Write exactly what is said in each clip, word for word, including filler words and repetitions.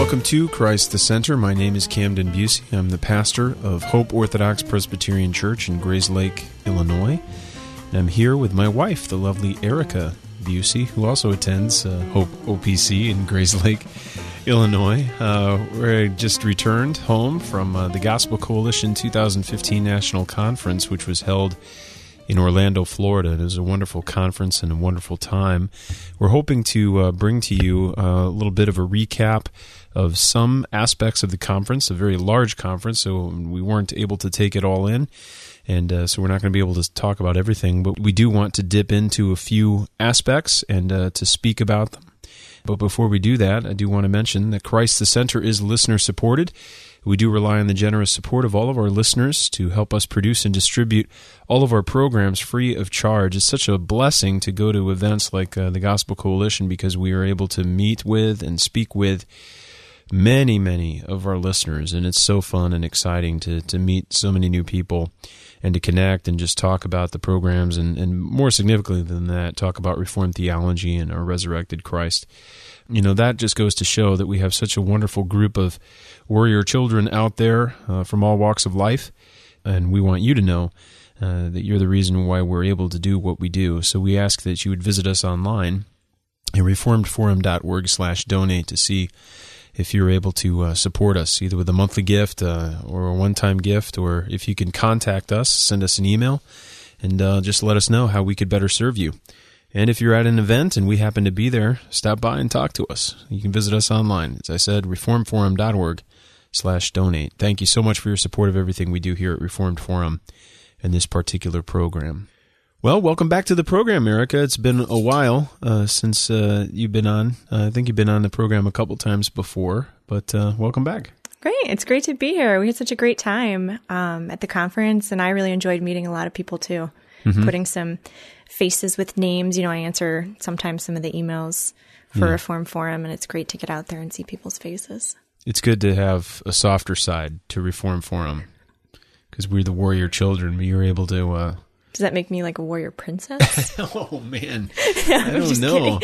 Welcome to Christ the Center. My name is Camden Busey. I'm the pastor of Hope Orthodox Presbyterian Church in Grayslake, Illinois. And I'm here with my wife, the lovely Erica Busey, who also attends uh, Hope O P C in Grayslake, Illinois. Uh, we just returned home from uh, the Gospel Coalition two thousand fifteen National Conference, which was held in Orlando, Florida. It was a wonderful conference and a wonderful time. We're hoping to uh, bring to you a little bit of a recap of some aspects of the conference, a very large conference, so we weren't able to take it all in, and uh, so we're not going to be able to talk about everything, but we do want to dip into a few aspects and uh, to speak about them. But before we do that, I do want to mention that Christ the Center is listener-supported. We do rely on the generous support of all of our listeners to help us produce and distribute all of our programs free of charge. It's such a blessing to go to events like uh, the Gospel Coalition because we are able to meet with and speak with many, many of our listeners, and it's so fun and exciting to, to meet so many new people and to connect and just talk about the programs and, and more significantly than that, talk about Reformed theology and our resurrected Christ. You know, that just goes to show that we have such a wonderful group of warrior children out there uh, from all walks of life, and we want you to know uh, that you're the reason why we're able to do what we do. So we ask that you would visit us online at reformedforum.org slash donate to see if you're able to uh, support us, either with a monthly gift uh, or a one-time gift, or if you can contact us, send us an email, and uh, just let us know how we could better serve you. And if you're at an event and we happen to be there, stop by and talk to us. You can visit us online. As I said, reformedforum.org slash donate. Thank you so much for your support of everything we do here at Reformed Forum and this particular program. Well, welcome back to the program, Erica. It's been a while uh, since uh, you've been on. Uh, I think you've been on the program a couple times before, but uh, welcome back. Great. It's great to be here. We had such a great time um, at the conference, and I really enjoyed meeting a lot of people, too, mm-hmm. putting some faces with names. You know, I answer sometimes some of the emails for yeah. Reform Forum, and it's great to get out there and see people's faces. It's good to have a softer side to Reform Forum, because we're the warrior children, but you're able to... Uh, Does that make me like a warrior princess? Oh, man. no, I don't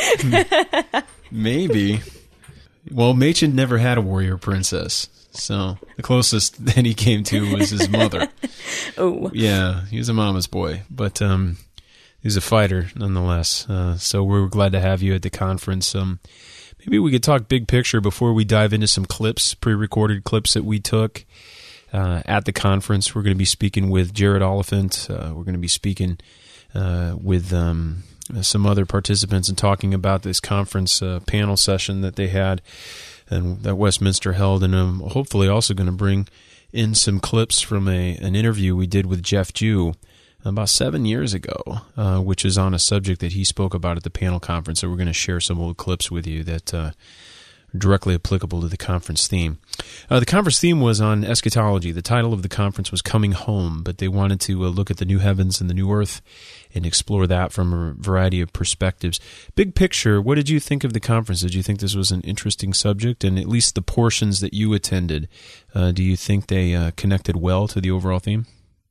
know. Maybe. Well, Machen never had a warrior princess, so the closest that he came to was his mother. Oh. Yeah, he was a mama's boy, but um, he was a fighter nonetheless. Uh, so we're glad to have you at the conference. Um, maybe we could talk big picture before we dive into some clips, pre-recorded clips that we took. Uh, at the conference, we're going to be speaking with Jared Oliphant. Uh, we're going to be speaking uh, with um, some other participants and talking about this conference uh, panel session that they had and that Westminster held. And I'm hopefully also going to bring in some clips from a an interview we did with Jeff Jew about seven years ago, uh, which is on a subject that he spoke about at the panel conference. So we're going to share some old clips with you that uh, directly applicable to the conference theme. Uh, the conference theme was on eschatology. The title of the conference was Coming Home, but they wanted to uh, look at the new heavens and the new earth and explore that from a variety of perspectives. Big picture, what did you think of the conference? Did you think this was an interesting subject? And at least the portions that you attended, uh, do you think they uh, connected well to the overall theme?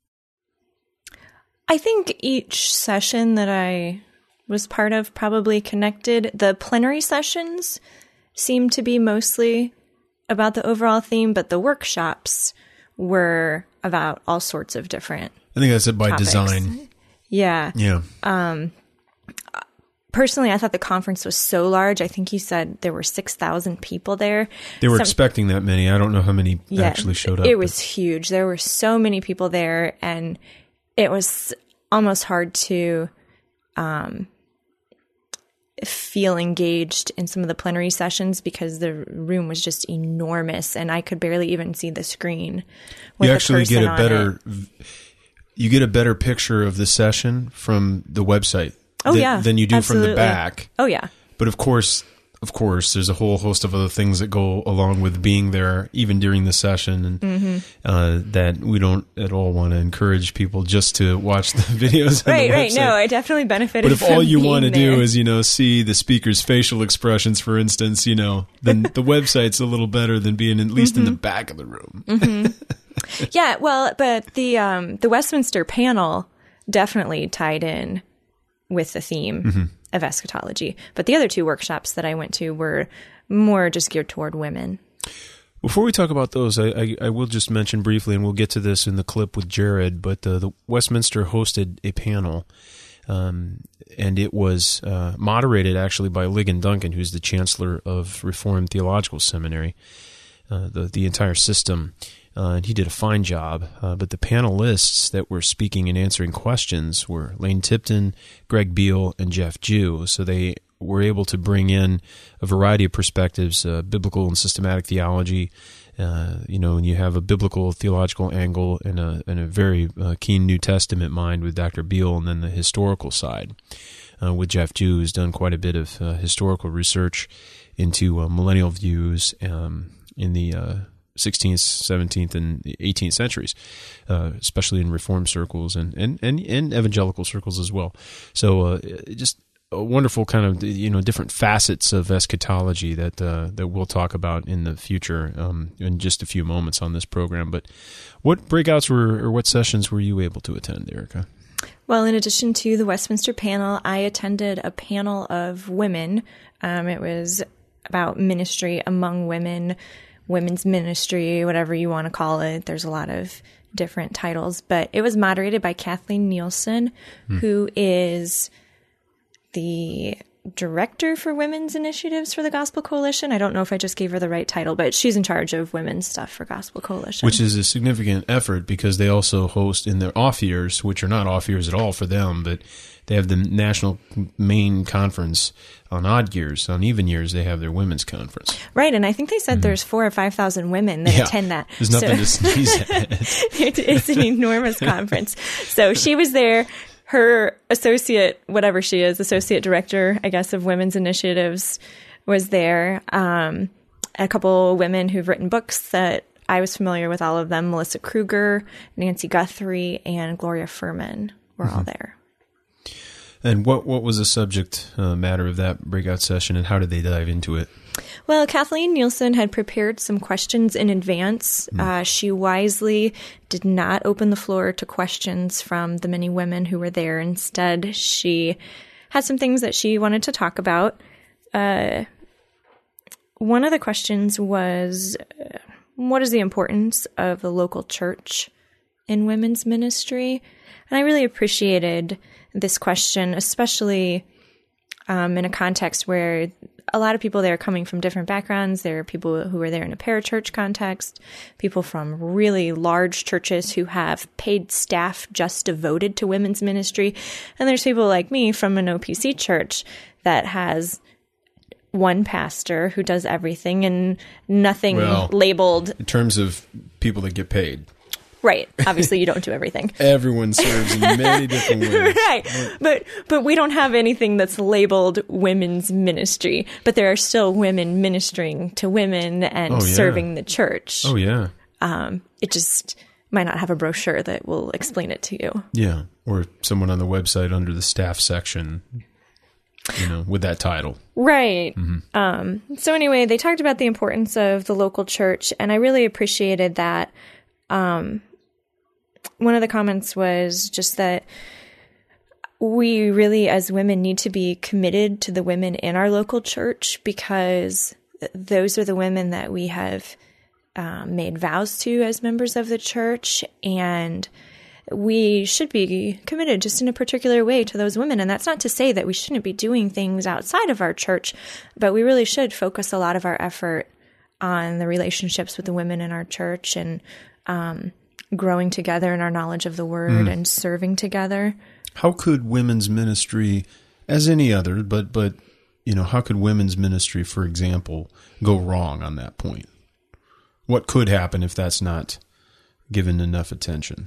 I think each session that I was part of probably connected. The plenary sessions seemed to be mostly about the overall theme, but the workshops were about all sorts of different I think that's it by topics. Design. Yeah. Yeah. Um, personally, I thought the conference was so large. I think you said there were six thousand people there. They were Some, expecting that many. I don't know how many yeah, actually showed up. It was huge. There were so many people there, and it was almost hard to um, feel engaged in some of the plenary sessions because the room was just enormous, and I could barely even see the screen. With you actually the get a better, it. you get a better picture of the session from the website. Oh than, yeah, than you do absolutely. from the back. Oh yeah. But of course, of course, there's a whole host of other things that go along with being there, even during the session, and mm-hmm. uh, that we don't at all want to encourage people just to watch the videos. Right, on the right. website. No, I definitely benefited. But if from all you want to do is, you know, see the speaker's facial expressions, for instance, you know, then the website's a little better than being at least mm-hmm. in the back of the room. Mm-hmm. Yeah, well, but the um, the Westminster panel definitely tied in with the theme mm-hmm. of eschatology. But the other two workshops that I went to were more just geared toward women. Before we talk about those, I, I, I will just mention briefly, and we'll get to this in the clip with Jared, but uh, the Westminster hosted a panel, um, and it was uh, moderated actually by Ligon Duncan, who's the Chancellor of Reformed Theological Seminary, uh, the, the entire system, uh, and he did a fine job. Uh, but the panelists that were speaking and answering questions were Lane Tipton, Greg Beale, and Jeff Jew, so they were able to bring in a variety of perspectives, uh, biblical and systematic theology. Uh, you know, and you have a biblical theological angle and a, and a very uh, keen New Testament mind with Doctor Beale, and then the historical side uh, with Jeff Jew, who's done quite a bit of uh, historical research into uh, millennial views um, in the uh, sixteenth, seventeenth, and eighteenth centuries, uh, especially in Reformed circles and, and, and, and evangelical circles as well. So uh, just a wonderful kind of, you know, different facets of eschatology that uh, that we'll talk about in the future um, in just a few moments on this program. But what breakouts were, or what sessions were you able to attend, Erica? Well, in addition to the Westminster panel, I attended a panel of women. Um, it was about ministry among women, women's ministry, whatever you want to call it. There's a lot of different titles, but it was moderated by Kathleen Nielsen, hmm. who is the director for women's initiatives for the Gospel Coalition. I don't know if I just gave her the right title, but she's in charge of women's stuff for Gospel Coalition. Which is a significant effort because they also host in their off years, which are not off years at all for them, but they have the national main conference on odd years. On even years, they have their women's conference. Right, and I think they said mm-hmm. there's four or five thousand women that yeah, attend that. There's nothing so, to sneeze at. it, it's an enormous conference. So she was there. Her associate, whatever she is, associate director, I guess, of women's initiatives was there. Um, a couple women who've written books that I was familiar with, all of them. Melissa Kruger, Nancy Guthrie, and Gloria Furman were mm-hmm. all there. And what, what was the subject uh, matter of that breakout session, and how did they dive into it? Well, Kathleen Nielsen had prepared some questions in advance. Mm. Uh, she wisely did not open the floor to questions from the many women who were there. Instead, she had some things that she wanted to talk about. Uh, one of the questions was, uh, what is the importance of the local church in women's ministry? And I really appreciated this question, especially um, in a context where a lot of people there are coming from different backgrounds. There are people who are there in a parachurch context, people from really large churches who have paid staff just devoted to women's ministry. And there's people like me from an O P C church that has one pastor who does everything and nothing well, labeled. In terms of people that get paid. Right. Obviously, you don't do everything. Everyone serves in many different ways. Right. But but we don't have anything that's labeled women's ministry. But there are still women ministering to women and oh, yeah. serving the church. Oh, yeah. Um, it just might not have a brochure that will explain it to you. Yeah. Or someone on the website under the staff section, you know, with that title. Right. Mm-hmm. Um, so anyway, they talked about the importance of the local church, and I really appreciated that. Um, one of the comments was just that we really, as women, need to be committed to the women in our local church because those are the women that we have um, made vows to as members of the church, and we should be committed just in a particular way to those women. And that's not to say that we shouldn't be doing things outside of our church, but we really should focus a lot of our effort on the relationships with the women in our church and um, growing together in our knowledge of the word mm. and serving together. How could women's ministry, as any other, but, but you know, how could women's ministry, for example, go wrong on that point? What could happen if that's not given enough attention?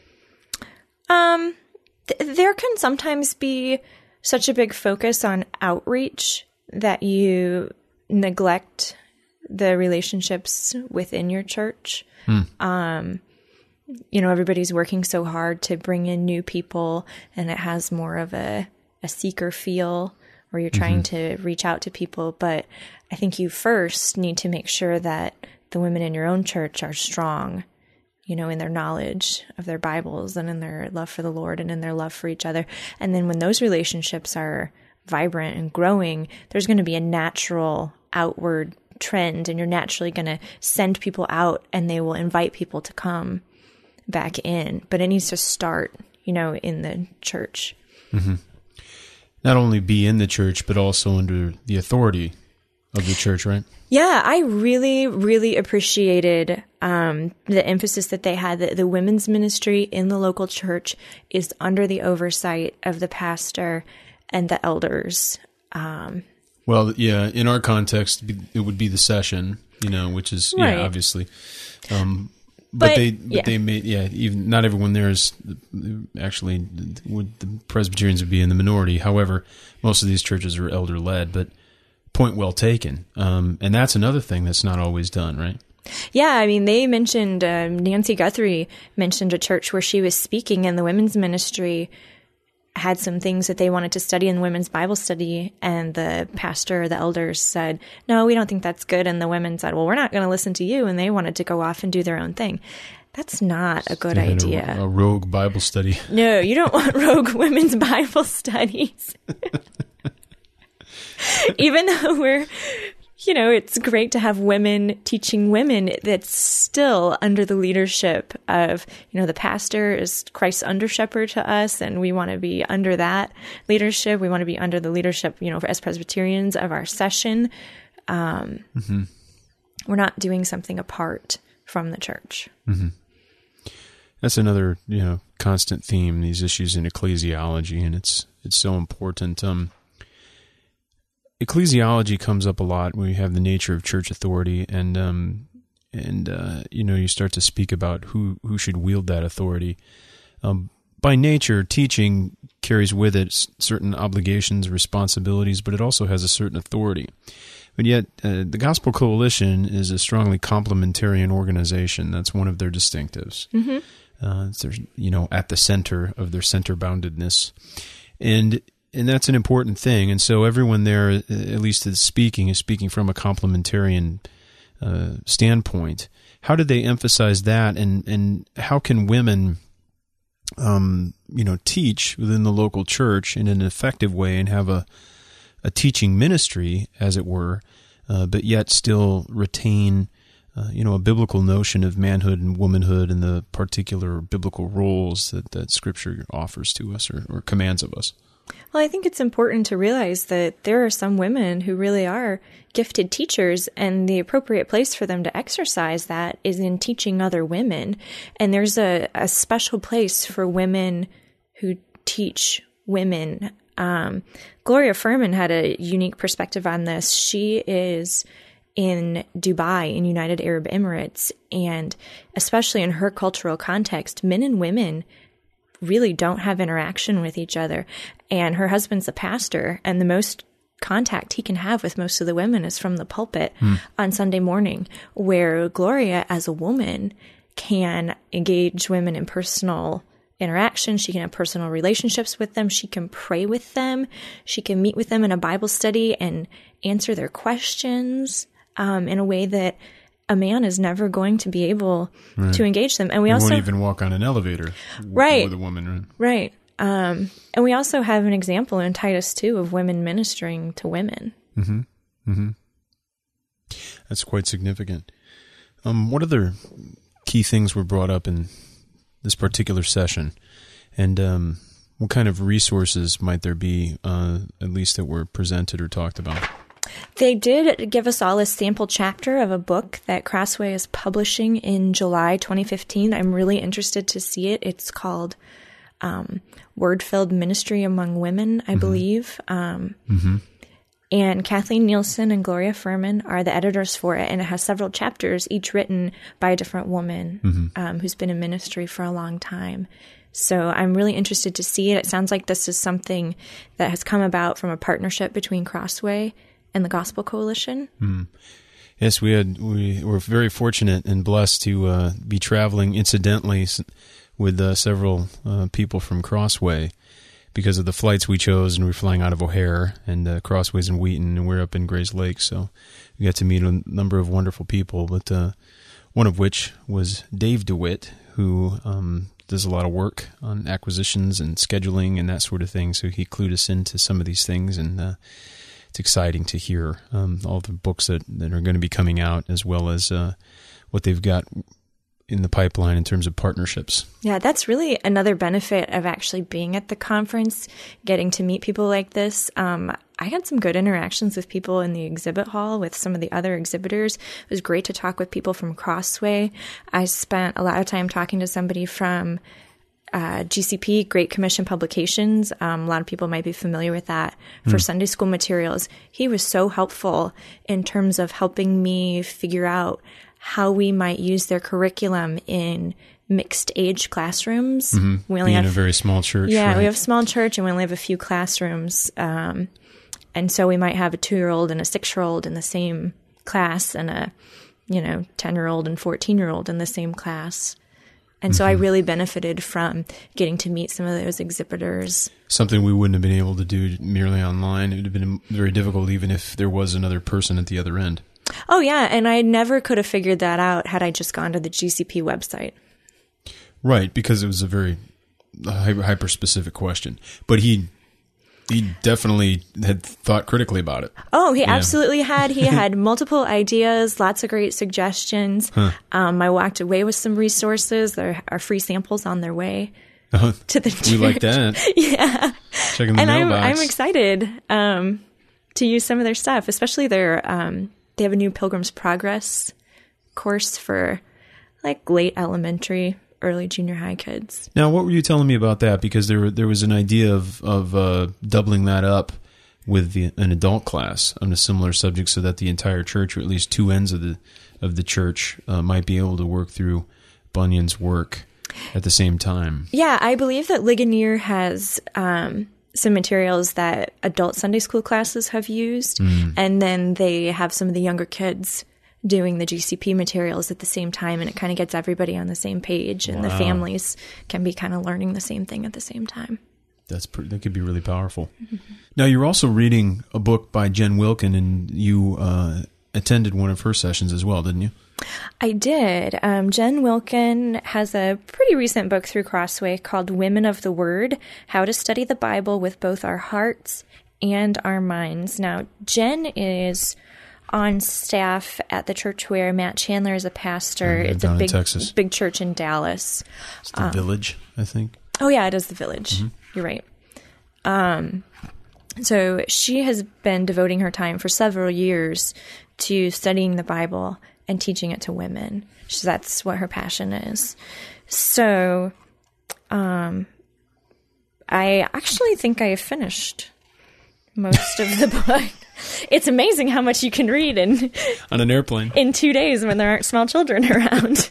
Um, th- there can sometimes be such a big focus on outreach that you neglect the relationships within your church. Hmm. Um, you know, everybody's working so hard to bring in new people, and it has more of a, a seeker feel where you're trying mm-hmm. to reach out to people. But I think you first need to make sure that the women in your own church are strong, you know, in their knowledge of their Bibles and in their love for the Lord and in their love for each other. And then when those relationships are vibrant and growing, there's going to be a natural outward trend, and you're naturally going to send people out and they will invite people to come back in. But it needs to start, you know, in the church. Mm-hmm. Not only be in the church, but also under the authority of the church, right? Yeah, I really, really appreciated um, the emphasis that they had that the women's ministry in the local church is under the oversight of the pastor and the elders. Um, well, yeah, in our context, it would be the session, you know, which is, right. yeah, obviously. Um, but, but they, but yeah. they made, yeah, even not everyone there is actually, would, the Presbyterians would be in the minority. However, most of these churches are elder led, but point well taken. Um, and that's another thing that's not always done, right? Yeah, I mean, they mentioned, um, Nancy Guthrie mentioned a church where she was speaking, and the women's ministry had some things that they wanted to study in the women's Bible study, and the pastor, the elders said, no, we don't think that's good. And the women said, well, we're not going to listen to you. And they wanted to go off and do their own thing. That's not a good idea. A, a rogue Bible study. No, you don't want rogue women's Bible studies. Even though we're, you know, it's great to have women teaching women, that's still under the leadership of, you know, the pastor is Christ's under shepherd to us, and we want to be under that leadership. We want to be under the leadership, you know, as Presbyterians of our session. Um, mm-hmm. We're not doing something apart from the church. Mm-hmm. That's another, you know, constant theme, these issues in ecclesiology, and it's it's so important. Um, Ecclesiology comes up a lot when you have the nature of church authority, and um, and uh, you know, you start to speak about who, who should wield that authority. Um, by nature, teaching carries with it certain obligations, responsibilities, but it also has a certain authority. But yet, uh, the Gospel Coalition is a strongly complementarian organization. That's one of their distinctives. Mm-hmm. Uh, it's their, you know, at the center of their center-boundedness, and. And that's an important thing. And so everyone there, at least is speaking, is speaking from a complementarian uh, standpoint. How did they emphasize that? And, and how can women, um, you know, teach within the local church in an effective way and have a, a teaching ministry, as it were, uh, but yet still retain, uh, you know, a biblical notion of manhood and womanhood and the particular biblical roles that, that Scripture offers to us or, or commands of us? Well, I think it's important to realize that there are some women who really are gifted teachers, and the appropriate place for them to exercise that is in teaching other women. And there's a, a special place for women who teach women. Um, Gloria Furman had a unique perspective on this. She is in Dubai, in United Arab Emirates, and especially in her cultural context, men and women really don't have interaction with each other. And her husband's a pastor, and the most contact he can have with most of the women is from the pulpit mm. on Sunday morning, where Gloria, as a woman, can engage women in personal interaction. She can have personal relationships with them. She can pray with them. She can meet with them in a Bible study and answer their questions um, in a way that a man is never going to be able right. to engage them. And we you also won't even walk on an elevator right. with a woman. Right. Right. Um, and we also have an example in Titus two of women ministering to women. Mm-hmm. Mm-hmm. That's quite significant. Um, what other key things were brought up in this particular session? And um, what kind of resources might there be, uh, at least that were presented or talked about? They did give us all a sample chapter of a book that Crossway is publishing in July twenty fifteen. I'm really interested to see it. It's called um, Word-Filled Ministry Among Women, I mm-hmm. believe. Um, mm-hmm. And Kathleen Nielsen and Gloria Furman are the editors for it, and it has several chapters, each written by a different woman mm-hmm. um, who's been in ministry for a long time. So I'm really interested to see it. It sounds like this is something that has come about from a partnership between Crossway and the Gospel Coalition. Mm. Yes, we had we were very fortunate and blessed to uh, be traveling incidentally with uh, several uh, people from Crossway because of the flights we chose, and we were flying out of O'Hare, and uh, Crossway's in Wheaton, and we're up in Grays Lake, so we got to meet a number of wonderful people, but uh, one of which was Dave DeWitt, who um, does a lot of work on acquisitions and scheduling and that sort of thing, so he clued us into some of these things, and uh, it's exciting to hear um, all the books that, that are going to be coming out, as well as uh, what they've got in the pipeline in terms of partnerships. Yeah, that's really another benefit of actually being at the conference, getting to meet people like this. Um, I had some good interactions with people in the exhibit hall with some of the other exhibitors. It was great to talk with people from Crossway. I spent a lot of time talking to somebody from uh, G C P, Great Commission Publications. Um, a lot of people might be familiar with that for mm. Sunday school materials. He was so helpful in terms of helping me figure out how we might use their curriculum in mixed age classrooms. Mm-hmm. We only Being have a very small church. Yeah, right? we have a small church and we only have a few classrooms. Um, and so we might have a two-year-old and a six-year-old in the same class and a, you know, ten-year-old and fourteen-year-old in the same class. And mm-hmm. so I really benefited from getting to meet some of those exhibitors. Something we wouldn't have been able to do merely online. It would have been very difficult even if there was another person at the other end. Oh, yeah. And I never could have figured that out had I just gone to the G C P website. Right, because it was a very hyper-specific question. But he he definitely had thought critically about it. Oh, he yeah. absolutely had. He had multiple ideas, lots of great suggestions. Huh. Um, I walked away with some resources. There are free samples on their way uh, to the church. We like that. Yeah. Checking the and mailbox. I'm, I'm excited um, to use some of their stuff, especially their... Um, They have a new Pilgrim's Progress course for like late elementary, early junior high kids. Now, what were you telling me about that? Because there there was an idea of of uh, doubling that up with the, an adult class on a similar subject, so that the entire church, or at least two ends of the of the church, uh, might be able to work through Bunyan's work at the same time. Yeah, I believe that Ligonier has Um, some materials that adult Sunday school classes have used, mm. and then they have some of the younger kids doing the G C P materials at the same time, and it kind of gets everybody on the same page, and wow. the families can be kind of learning the same thing at the same time. That's pretty, that could be really powerful. Mm-hmm. Now, you're also reading a book by Jen Wilkin, and you uh, attended one of her sessions as well, didn't you? I did. Um, Jen Wilkin has a pretty recent book through Crossway called Women of the Word, How to Study the Bible with Both Our Hearts and Our Minds. Now, Jen is on staff at the church where Matt Chandler is a pastor. Yeah, it's a big, Texas. big church in Dallas. It's the um, Village, I think. Oh, yeah, it is the Village. Mm-hmm. You're right. Um, so she has been devoting her time for several years to studying the Bible and teaching it to women. So that's what her passion is. So um, I actually think I have finished most of the book. It's amazing how much you can read in on an airplane in two days when there aren't small children around.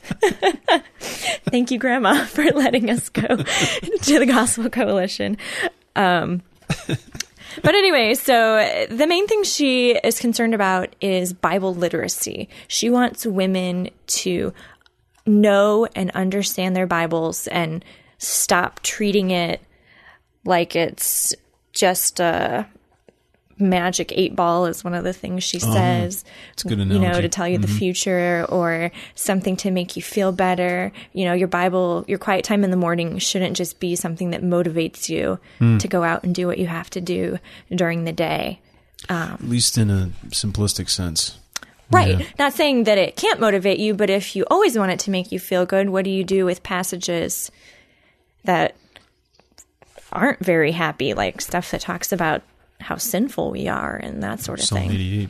Thank you, Grandma, for letting us go to the Gospel Coalition. Um, But anyway, so the main thing she is concerned about is Bible literacy. She wants women to know and understand their Bibles and stop treating it like it's just a magic eight ball is one of the things she says. Oh, it's a good analogy. You know, to tell you mm-hmm. the future or something to make you feel better. You know, your Bible, your quiet time in the morning shouldn't just be something that motivates you mm. to go out and do what you have to do during the day. Um, At least in a simplistic sense. Right. Yeah. Not saying that it can't motivate you, but if you always want it to make you feel good, what do you do with passages that aren't very happy, like stuff that talks about how sinful we are and that sort of Psalm thing. eighty-eight,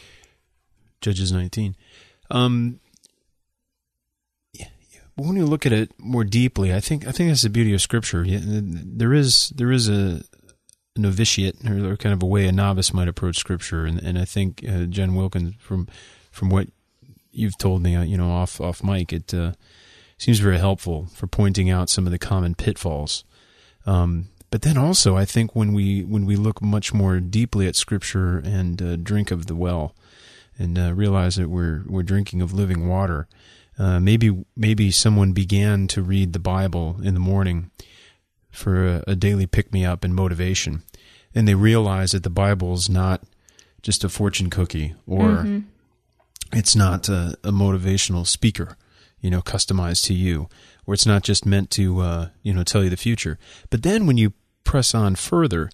Judges nineteen. Um, yeah, but when you look at it more deeply, I think I think that's the beauty of Scripture. Yeah, there is there is a novitiate or kind of a way a novice might approach Scripture, and and I think uh, Jen Wilkin, from from what you've told me, uh, you know, off off mic, it uh, seems very helpful for pointing out some of the common pitfalls. Um, But then also, I think when we when we look much more deeply at Scripture and uh, drink of the well, and uh, realize that we're we're drinking of living water, uh, maybe maybe someone began to read the Bible in the morning for a, a daily pick me up and motivation, and they realize that the Bible is not just a fortune cookie, or mm-hmm. it's not a, a motivational speaker, you know, customized to you, or it's not just meant to, uh, you know, tell you the future. But then when you press on further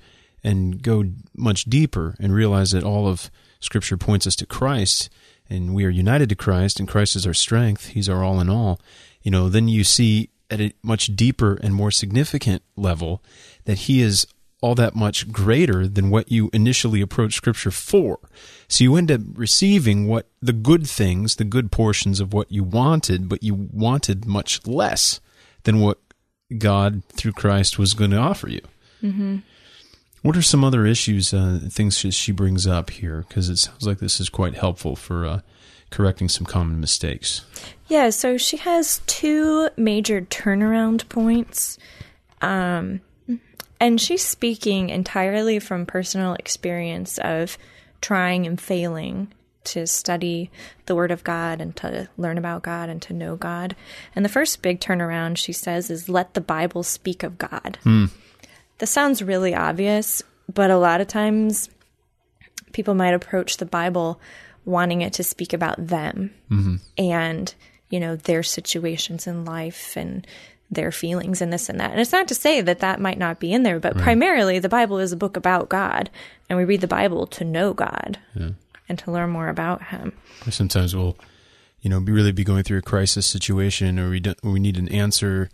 and go much deeper and realize that all of Scripture points us to Christ, and we are united to Christ, and Christ is our strength, He's our all in all, you know, then you see at a much deeper and more significant level that He is all that much greater than what you initially approached Scripture for. So you end up receiving what the good things, the good portions of what you wanted, but you wanted much less than what God through Christ was going to offer you. Mm-hmm. What are some other issues, uh, things she brings up here? Because it sounds like this is quite helpful for uh, correcting some common mistakes. Yeah, so she has two major turnaround points. Um, and she's speaking entirely from personal experience of trying and failing to study the Word of God and to learn about God and to know God. And the first big turnaround, she says, is let the Bible speak of God. Hmm. This sounds really obvious, but a lot of times people might approach the Bible wanting it to speak about them mm-hmm. and, you know, their situations in life and their feelings and this and that. And it's not to say that that might not be in there, but right. primarily the Bible is a book about God, and we read the Bible to know God yeah. and to learn more about Him. Sometimes we'll, you know, be really be going through a crisis situation, or we don't, or we need an answer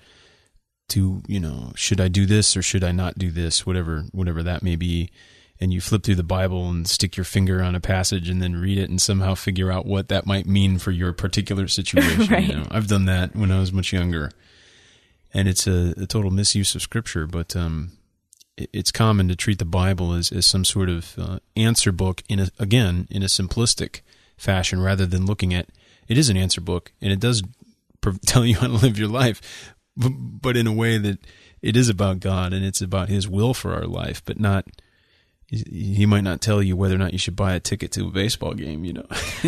to, you know, should I do this or should I not do this, whatever whatever that may be, and you flip through the Bible and stick your finger on a passage and then read it and somehow figure out what that might mean for your particular situation. Right. You know? I've done that when I was much younger, and it's a, a total misuse of Scripture, but um, it, it's common to treat the Bible as, as some sort of uh, answer book, in a, again, in a simplistic fashion, rather than looking at, it is an answer book, and it does pr- tell you how to live your life, but in a way that it is about God and it's about His will for our life, but not, He might not tell you whether or not you should buy a ticket to a baseball game, you know.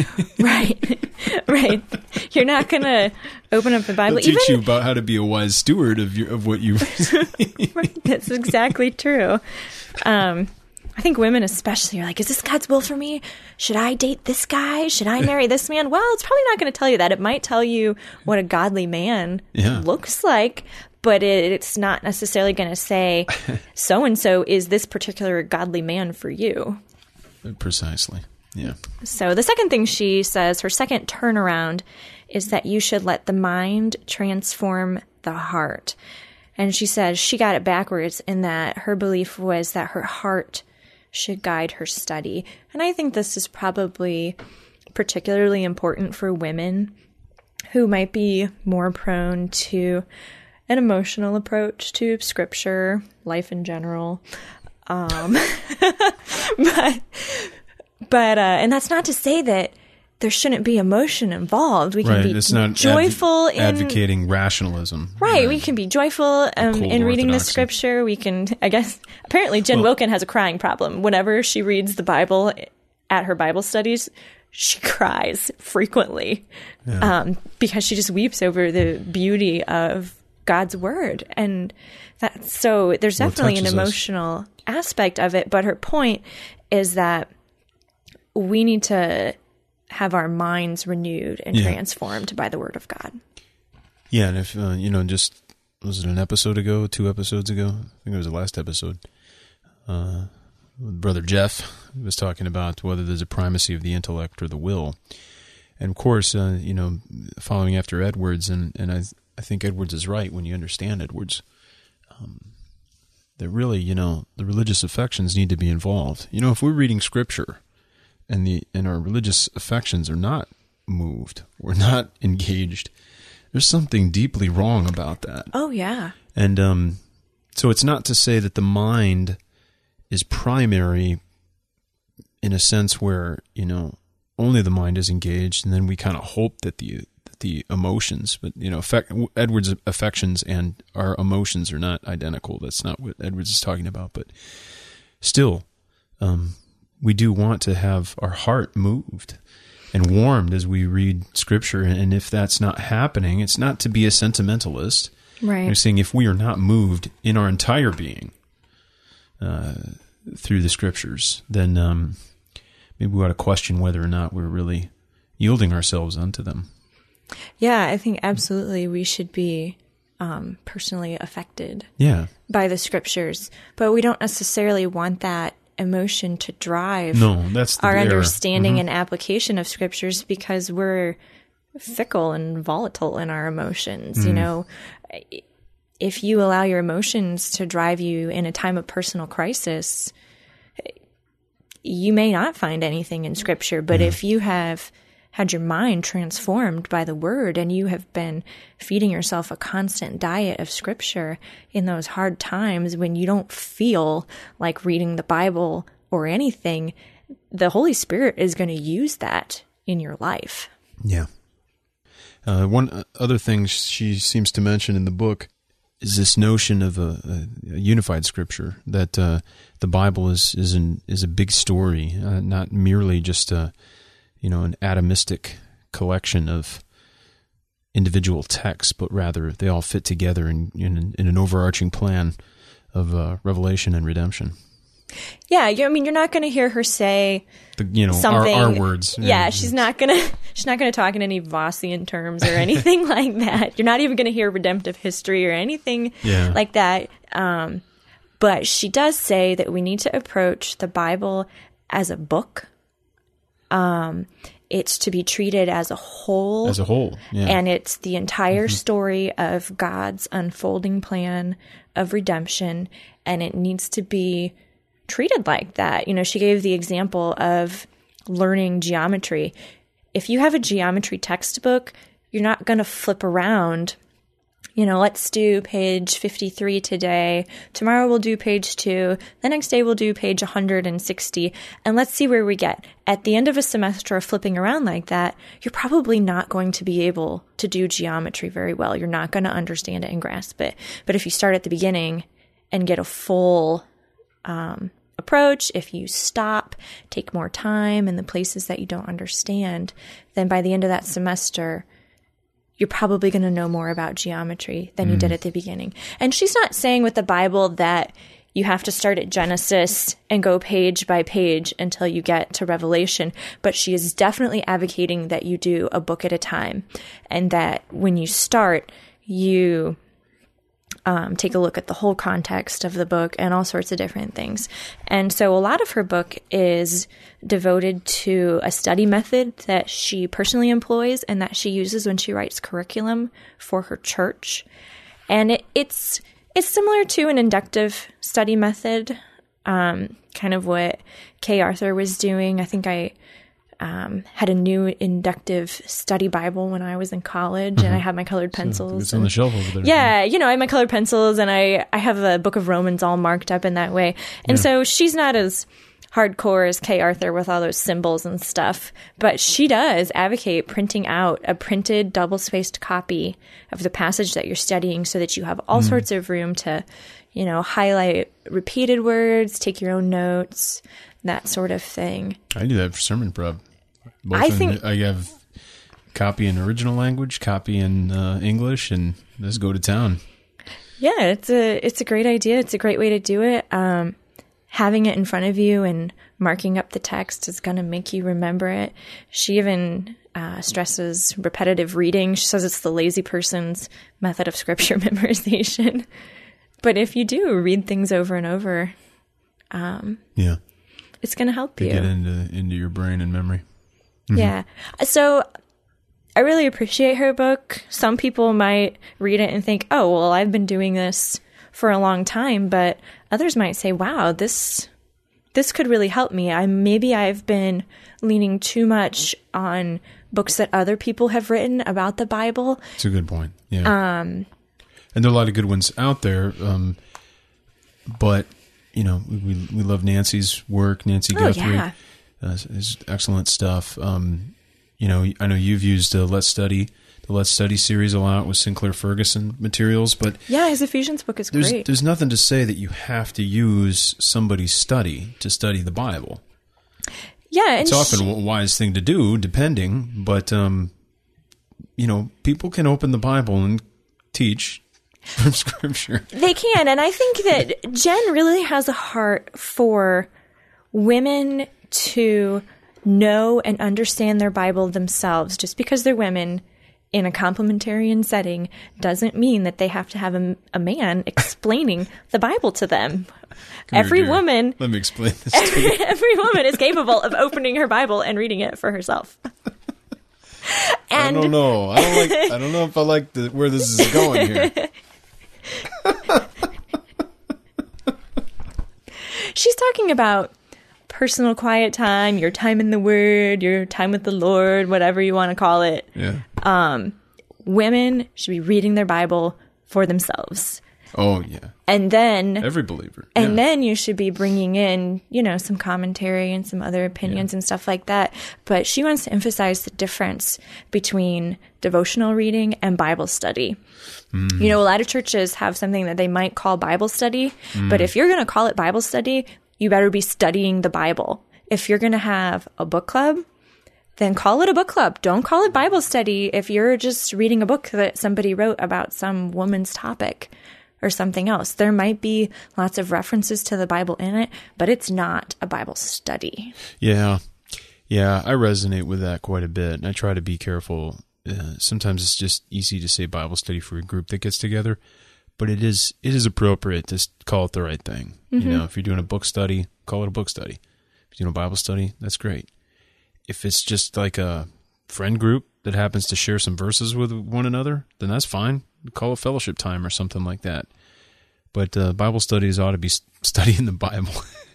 Right, right. You're not going to open up the Bible. He'll teach Even, you about how to be a wise steward of your of what you Right, that's exactly true. Um, I think women especially are like, is this God's will for me? Should I date this guy? Should I marry this man? Well, it's probably not going to tell you that. It might tell you what a godly man yeah. looks like, but it, it's not necessarily going to say, so-and-so is this particular godly man for you. Precisely, yeah. So the second thing she says, her second turnaround, is that you should let the mind transform the heart. And she says she got it backwards in that her belief was that her heart should guide her study. And I think this is probably particularly important for women who might be more prone to an emotional approach to Scripture, life in general. Um, but, but, uh, and that's not to say that there shouldn't be emotion involved. We can right. be it's not joyful adv- in advocating rationalism. Right. Yeah. We can be joyful um, in reading the Scripture. We can, I guess, apparently Jen well, Wilkin has a crying problem. Whenever she reads the Bible at her Bible studies, she cries frequently yeah. um, because she just weeps over the beauty of God's Word. And that, so there's definitely well, an emotional us. aspect of it. But her point is that we need to have our minds renewed and yeah. transformed by the Word of God. Yeah, and if, uh, you know, just, was it an episode ago, two episodes ago? I think it was the last episode. Uh, Brother Jeff was talking about whether there's a primacy of the intellect or the will. And of course, uh, you know, following after Edwards, and, and I I think Edwards is right when you understand Edwards, um, that really, you know, the religious affections need to be involved. You know, if we're reading Scripture, and the and our religious affections are not moved, we're not engaged, there's something deeply wrong about that. Oh, yeah. And um, so it's not to say that the mind is primary in a sense where, you know, only the mind is engaged, and then we kind of hope that the that the emotions, but, you know, affect, Edwards' affections and our emotions are not identical. That's not what Edwards is talking about. But still, um, we do want to have our heart moved and warmed as we read Scripture. And if that's not happening, it's not to be a sentimentalist. Right. You're saying if we are not moved in our entire being uh, through the Scriptures, then um, maybe we ought to question whether or not we're really yielding ourselves unto them. Yeah, I think absolutely we should be um, personally affected Yeah. by the scriptures, but we don't necessarily want that emotion to drive No, that's the our error. understanding Mhm. and application of scriptures, because we're fickle and volatile in our emotions. Mm. You know, if you allow your emotions to drive you in a time of personal crisis, you may not find anything in scripture. But Yeah. if you have had your mind transformed by the word and you have been feeding yourself a constant diet of scripture in those hard times when you don't feel like reading the Bible or anything, the Holy Spirit is going to use that in your life. Yeah. Uh, one other thing she seems to mention in the book is this notion of a, a unified scripture, that uh, the Bible is is an is a big story, uh, not merely just a you know an atomistic collection of individual texts, but rather they all fit together in in, in an overarching plan of uh, revelation and redemption. Yeah, you, I mean, you're not going to hear her say The, you know, something. our, our words. Yeah, she's not gonna. She's not gonna talk in any Vossian terms or anything like that. You're not even gonna hear redemptive history or anything Yeah. like that. Um, but she does say that we need to approach the Bible as a book. Um, it's to be treated as a whole. As a whole, yeah. And it's the entire Mm-hmm. story of God's unfolding plan of redemption, and it needs to be treated like that. You know, she gave the example of learning geometry. If you have a geometry textbook, you're not going to flip around. You know, let's do page fifty-three today. Tomorrow we'll do page two. The next day we'll do page one hundred sixty. And let's see where we get. At the end of a semester of flipping around like that, you're probably not going to be able to do geometry very well. You're not going to understand it and grasp it. But if you start at the beginning and get a full um, approach, if you stop, take more time in the places that you don't understand, then by the end of that semester, you're probably going to know more about geometry than you did at the beginning. And she's not saying with the Bible that you have to start at Genesis and go page by page until you get to Revelation, but she is definitely advocating that you do a book at a time, and that when you start, you Um, take a look at the whole context of the book and all sorts of different things. And so a lot of her book is devoted to a study method that she personally employs and that she uses when she writes curriculum for her church. And it, it's it's similar to an inductive study method, um, kind of what Kay Arthur was doing. I think I Um, had a new inductive study Bible when I was in college, mm-hmm. and I had my colored pencils. It's on the shelf over there. Yeah, you know, I have my colored pencils, and I, I have a book of Romans all marked up in that way. And yeah. so she's not as hardcore as Kay Arthur with all those symbols and stuff, but she does advocate printing out a printed double-spaced copy of the passage that you're studying so that you have all mm. sorts of room to, you know, highlight repeated words, take your own notes, that sort of thing. I do that for sermon prep. Both I in, think I have copy in original language, copy in uh, English, and let's go to town. Yeah, it's a it's a great idea. It's a great way to do it. Um, having it in front of you and marking up the text is going to make you remember it. She even uh, stresses repetitive reading. She says it's the lazy person's method of scripture memorization. But if you do read things over and over, um, yeah, it's going to help to you get into into your brain and memory. Mm-hmm. Yeah. So I really appreciate her book. Some people might read it and think, oh, well, I've been doing this for a long time. But others might say, wow, this this could really help me. I maybe I've been leaning too much on books that other people have written about the Bible. It's a good point. Yeah. Um, and there are a lot of good ones out there. Um, but, you know, we we love Nancy's work, Nancy oh, Guthrie. Yeah. Uh, is excellent stuff. Um, you know, I know you've used uh, Let's Study, the Let's Study series a lot with Sinclair Ferguson materials, but yeah, his Ephesians book is there's, great. There's nothing to say that you have to use somebody's study to study the Bible. Yeah, and it's often she, a wise thing to do, depending. But um, you know, people can open the Bible and teach from Scripture. They can, and I think that Jen really has a heart for women to know and understand their Bible themselves. Just because they're women in a complementarian setting doesn't mean that they have to have a, a man explaining the Bible to them. Come every here, dear. woman, Let me explain this to you. every woman is capable of opening her Bible and reading it for herself. And I don't know. I don't like. I don't know if I like the, where this is going here. She's talking about personal quiet time, your time in the Word, your time with the Lord, whatever you want to call it. Yeah. Um, women should be reading their Bible for themselves. Oh yeah. And then Every believer. And yeah. then you should be bringing in, you know, some commentary and some other opinions Yeah. and stuff like that. But she wants to emphasize the difference between devotional reading and Bible study. Mm. You know, a lot of churches have something that they might call Bible study. Mm. But if you're going to call it Bible study, you better be studying the Bible. If you're going to have a book club, then call it a book club. Don't call it Bible study if you're just reading a book that somebody wrote about some woman's topic or something else. There might be lots of references to the Bible in it, but it's not a Bible study. Yeah. Yeah, I resonate with that quite a bit. And I try to be careful. Uh, sometimes it's just easy to say Bible study for a group that gets together, but it is it is appropriate to call it the right thing. Mm-hmm. You know, if you're doing a book study, call it a book study. If you're doing a Bible study, that's great. If it's just like a friend group that happens to share some verses with one another, then that's fine. Call it fellowship time or something like that. But uh, Bible studies ought to be studying the Bible.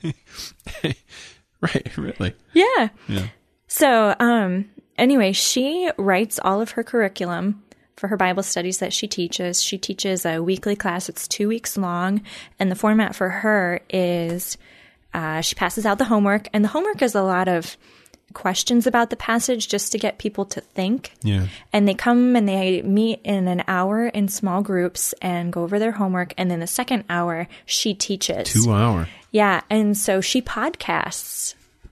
Right, really. Yeah. Yeah. So, um, anyway, she writes all of her curriculum for her Bible studies that she teaches. She teaches a weekly class. It's two weeks long. And the format for her is uh, she passes out the homework. And the homework is a lot of questions about the passage just to get people to think. Yeah. And they come and they meet in an hour in small groups and go over their homework. And then the second hour, she teaches. Two hour. Yeah. And so she podcasts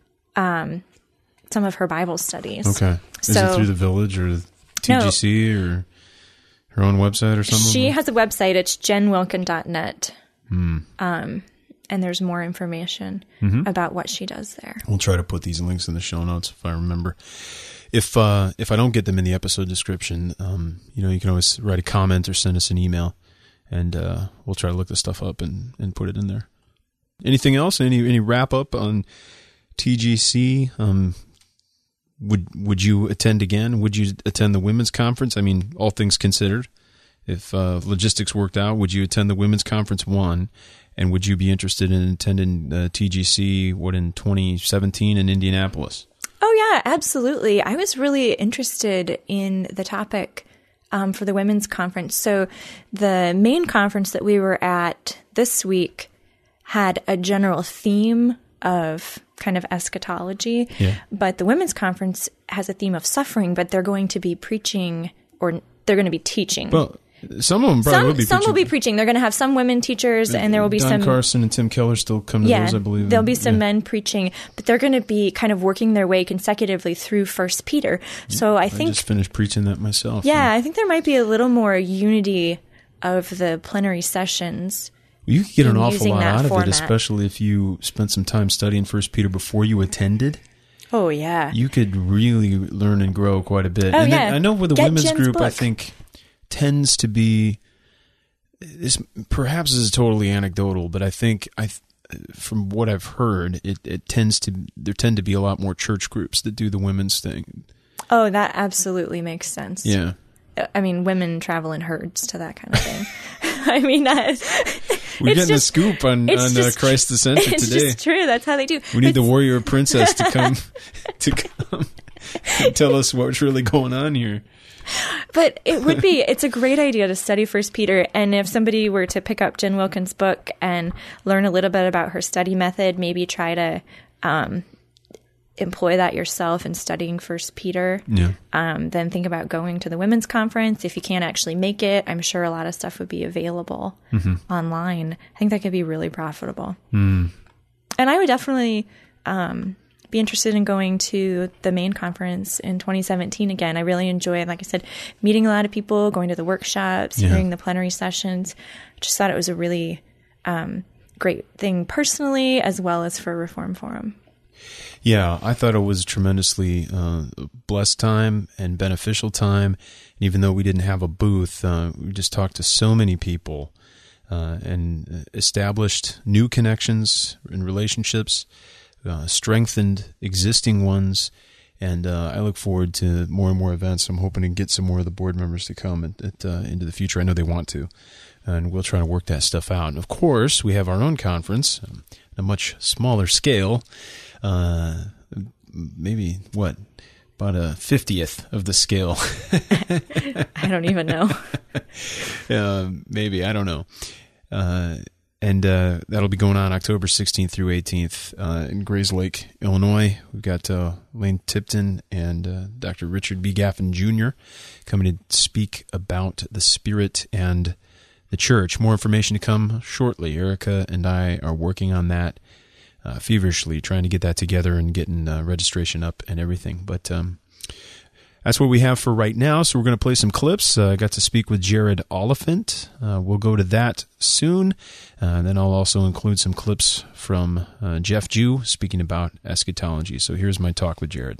um, some of her Bible studies. Okay. Is so, it through the Village or T G C no, or her own website or something? She has a website. It's jen wilkin dot net. Hmm. Um, and there's more information mm-hmm. about what she does there. We'll try to put these links in the show notes if I remember. If uh, if I don't get them in the episode description, um, you know, you can always write a comment or send us an email, and uh, we'll try to look the stuff up and, and put it in there. Anything else? Any any wrap up on T G C? Um, would would you attend again? Would you attend the women's conference? I mean, all things considered, if uh, logistics worked out, would you attend the women's conference one? And would you be interested in attending uh, T G C, what, in twenty seventeen in Indianapolis? Oh, yeah, absolutely. I was really interested in the topic um, for the women's conference. So the main conference that we were at this week had a general theme of kind of eschatology. Yeah. But the women's conference has a theme of suffering, but they're going to be preaching, or they're going to be teaching. Well, some of them probably some, will be some preaching. will be preaching. They're going to have some women teachers, and there will be Don some... Carson and Tim Keller still come to yeah, those, I believe. There'll be some yeah. men preaching, but they're going to be kind of working their way consecutively through First Peter. So I think... I just finished preaching that myself. Yeah, yeah, I think there might be a little more unity of the plenary sessions. Well, you could get an in awful using lot that out format. of it, especially if you spent some time studying First Peter before you attended. Oh, yeah. You could really learn and grow quite a bit. Oh, and yeah. I know with the Get women's Jen's group, book. I think, tends to be... This perhaps is totally anecdotal, but I think I, from what I've heard, it, it tends to there tend to be a lot more church groups that do the women's thing. Oh, that absolutely makes sense. Yeah, I mean, women travel in herds to that kind of thing. I mean, that, we're it's getting just, a scoop on, on just, uh, Christ the Center it's today. It's true. That's how they do. We need it's, the warrior princess to come to come and tell us what's really going on here. But it would be, it's a great idea to study First Peter. And if somebody were to pick up Jen Wilkin's book and learn a little bit about her study method, maybe try to um, employ that yourself in studying First Peter. Yeah. Um, then think about going to the women's conference. If you can't actually make it, I'm sure a lot of stuff would be available mm-hmm. online. I think that could be really profitable. Mm. And I would definitely... Um, be interested in going to the main conference in twenty seventeen again. I really enjoyed, like I said, meeting a lot of people, going to the workshops, yeah. hearing the plenary sessions. Just thought it was a really um, great thing personally, as well as for Reform Forum. Yeah, I thought it was a tremendously uh, blessed time and beneficial time. And even though we didn't have a booth, uh, we just talked to so many people uh, and established new connections and relationships, uh, strengthened existing ones. And uh, I look forward to more and more events. I'm hoping to get some more of the board members to come at, at, uh, into the future. I know they want to. And we'll try to work that stuff out. And of course, we have our own conference, um, a much smaller scale. Uh, maybe, what, about a fiftieth of the scale. I don't even know. uh, maybe, I don't know. Uh, and uh, that'll be going on October sixteenth through eighteenth uh, in Grayslake, Illinois. We've got uh, Lane Tipton and uh, Doctor Richard B. Gaffin Junior coming to speak about the Spirit and the church. More information to come shortly. Erica and I are working on that uh, feverishly, trying to get that together and getting uh, registration up and everything. But um, that's what we have for right now. So we're going to play some clips. Uh, I got to speak with Jared Oliphant. Uh, we'll go to that soon. Uh, and then I'll also include some clips from uh, Jeff Jew speaking about eschatology. So here's my talk with Jared.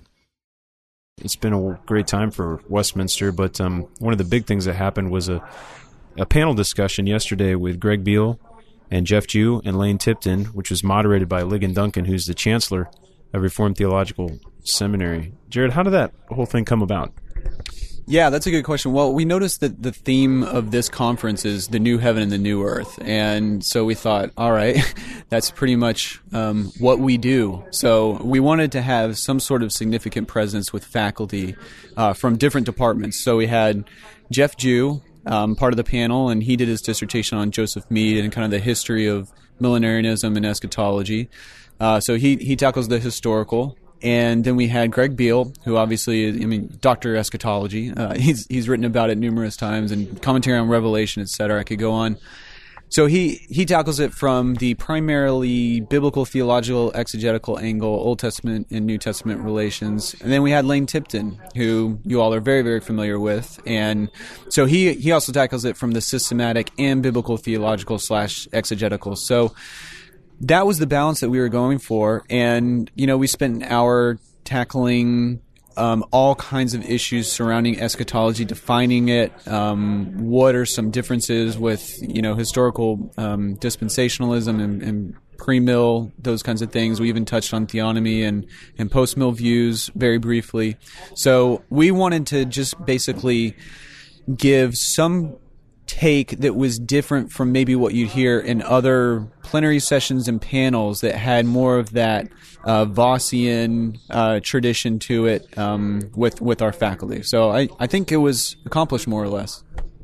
It's been a great time for Westminster, but um, one of the big things that happened was a a panel discussion yesterday with Greg Beale and Jeff Jew and Lane Tipton, which was moderated by Ligon Duncan, who's the chancellor of Reformed Theological Seminary. Jared, how did that whole thing come about? Yeah, that's a good question. Well, we noticed that the theme of this conference is the new heaven and the new earth. And so we thought, all right, that's pretty much um, what we do. So we wanted to have some sort of significant presence with faculty uh, from different departments. So we had Jeff Jew, Um, part of the panel, and he did his dissertation on Joseph Mead and kind of the history of millenarianism and eschatology. Uh, so he he tackles the historical. And then we had Greg Beale, who obviously is, I mean, Doctor Eschatology. Uh, he's he's written about it numerous times, and commentary on Revelation, et cetera. I could go on. So he, he tackles it from the primarily biblical, theological, exegetical angle, Old Testament and New Testament relations. And then we had Lane Tipton, who you all are very, very familiar with. And so he, he also tackles it from the systematic and biblical, theological slash exegetical. So that was the balance that we were going for. And, you know, we spent an hour tackling Um, all kinds of issues surrounding eschatology, defining it. Um, what are some differences with, you know, historical um, dispensationalism and, and pre-mill, those kinds of things. We even touched on theonomy and, and post-mill views very briefly. So we wanted to just basically give some take that was different from maybe what you'd hear in other plenary sessions and panels that had more of that uh, Vossian uh, tradition to it um, with with our faculty. So I, I think it was accomplished more or less.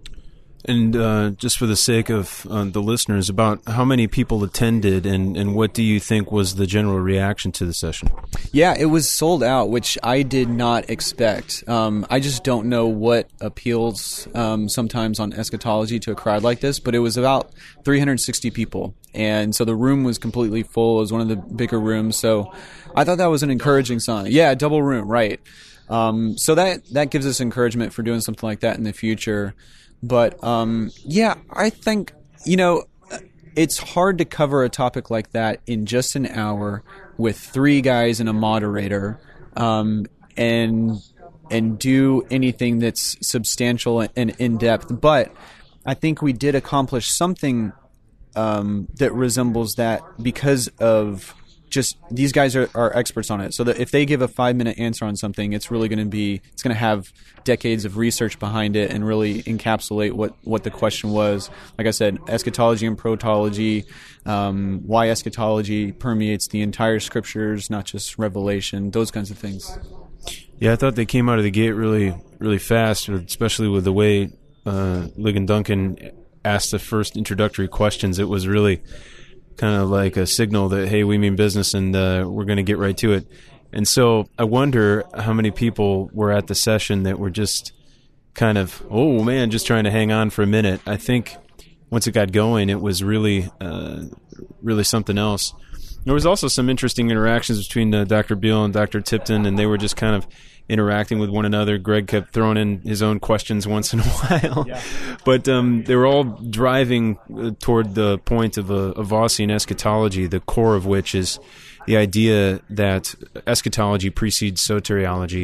And uh, just for the sake of uh, the listeners, about how many people attended, and, and what do you think was the general reaction to the session? Yeah, it was sold out, which I did not expect. Um, I just don't know what appeals um, sometimes on eschatology to a crowd like this, but it was about three hundred sixty people. And so the room was completely full. It was one of the bigger rooms. So I thought that was an encouraging sign. Yeah, double room, right. Um, so that, that gives us encouragement for doing something like that in the future. But, um, yeah, I think, you know, it's hard to cover a topic like that in just an hour with three guys and a moderator, um, and, and do anything that's substantial and in-depth. But I think we did accomplish something, um, that resembles that because of just these guys are, are experts on it. So that if they give a five minute answer on something, it's really going to be, it's going to have decades of research behind it and really encapsulate what, what the question was. Like I said, eschatology and protology, um, why eschatology permeates the entire scriptures, not just Revelation, those kinds of things. Yeah, I thought they came out of the gate really, really fast, especially with the way uh, Ligon Duncan asked the first introductory questions. It was really kind of like a signal that, hey, we mean business, and uh, we're going to get right to it. And so I wonder how many people were at the session that were just kind of, oh, man, just trying to hang on for a minute. I think once it got going, it was really, uh, really something else. There was also some interesting interactions between uh, Doctor Beale and Doctor Tipton, and they were just kind of interacting with one another. Greg kept throwing in his own questions once in a while. Yeah. But um, they were all driving uh, toward the point of a, a Vossian eschatology, the core of which is the idea that eschatology precedes soteriology.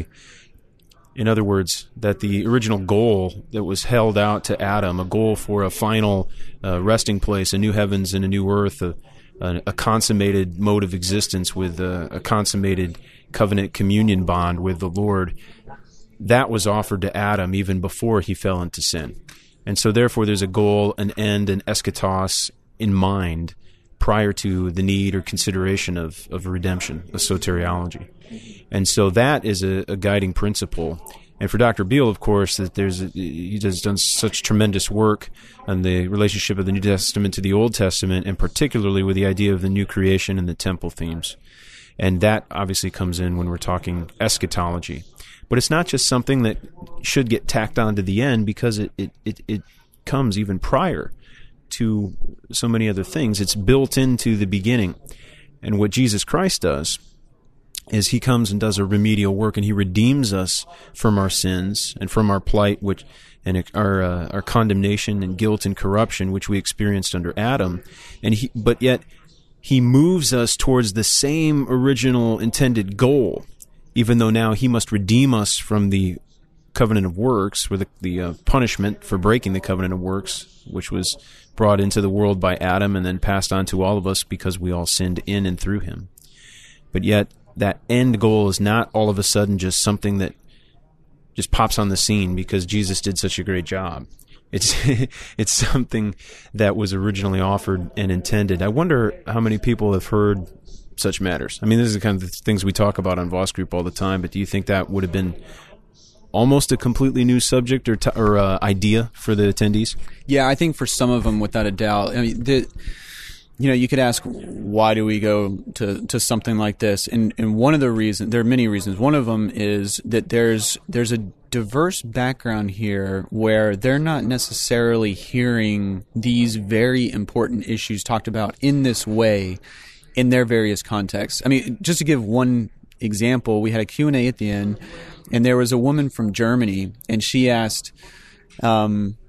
In other words, that the original goal that was held out to Adam, a goal for a final uh, resting place, a new heavens and a new earth, a, a, a consummated mode of existence with a, a consummated covenant communion bond with the Lord, that was offered to Adam even before he fell into sin. And so therefore there's a goal, an end, an eschatos in mind prior to the need or consideration of, of redemption, of soteriology. And so that is a, a guiding principle. And for Doctor Beale, of course, that there's a, he has done such tremendous work on the relationship of the New Testament to the Old Testament, and particularly with the idea of the new creation and the temple themes. And that obviously comes in when we're talking eschatology. But it's not just something that should get tacked on to the end, because it, it, it, it comes even prior to so many other things. It's built into the beginning. And what Jesus Christ does is he comes and does a remedial work, and he redeems us from our sins and from our plight, which and our uh, our condemnation and guilt and corruption, which we experienced under Adam. And he, but yet he moves us towards the same original intended goal, even though now he must redeem us from the covenant of works, or the, the uh, punishment for breaking the covenant of works, which was brought into the world by Adam and then passed on to all of us because we all sinned in and through him. But yet that end goal is not all of a sudden just something that just pops on the scene because Jesus did such a great job. It's it's something that was originally offered and intended. I wonder how many people have heard such matters. I mean, this is the kind of things we talk about on Voss Group all the time, but do you think that would have been almost a completely new subject or t- or uh, idea for the attendees? Yeah, I think for some of them, without a doubt. I mean, the, you know, you could ask, why do we go to, to something like this? And and one of the reasons, there are many reasons. One of them is that there's there's a diverse background here where they're not necessarily hearing these very important issues talked about in this way in their various contexts. I mean, just to give one example, we had a Q and A at the end, and there was a woman from Germany, and she asked, um,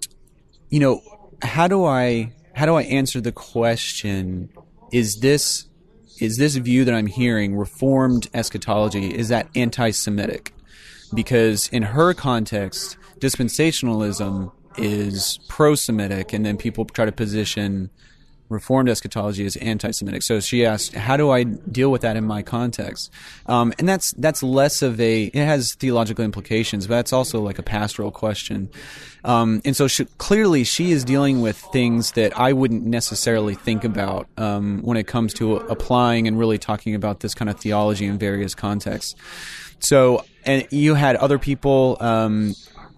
you know, how do I how do I answer the question, is this is this view that I'm hearing, Reformed eschatology, is that anti-Semitic? Because in her context, dispensationalism is pro-Semitic, and then people try to position Reformed eschatology as anti-Semitic. So she asked, how do I deal with that in my context? Um, and that's that's less of a, it has theological implications, but that's also like a pastoral question. Um, and so she, clearly she is dealing with things that I wouldn't necessarily think about um, when it comes to applying and really talking about this kind of theology in various contexts. So, and you had other people um,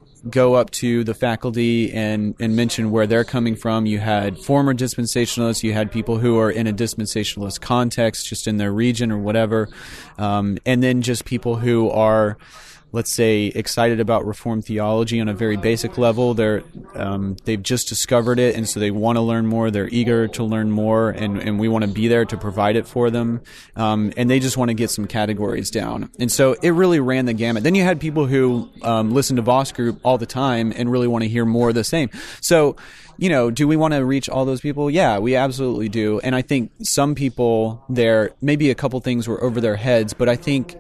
go up to the faculty and, and mention where they're coming from. You had former dispensationalists. You had people who are in a dispensationalist context, just in their region or whatever. Um, and then just people who are, let's say, excited about Reformed theology on a very basic level. They're, um, they've just discovered it, and so they want to learn more. They're eager to learn more, and, and we want to be there to provide it for them. Um, and they just want to get some categories down. And so it really ran the gamut. Then you had people who um, listen to Voss Group all the time and really want to hear more of the same. So, you know, do we want to reach all those people? Yeah, we absolutely do. And I think some people there, maybe a couple things were over their heads, but I think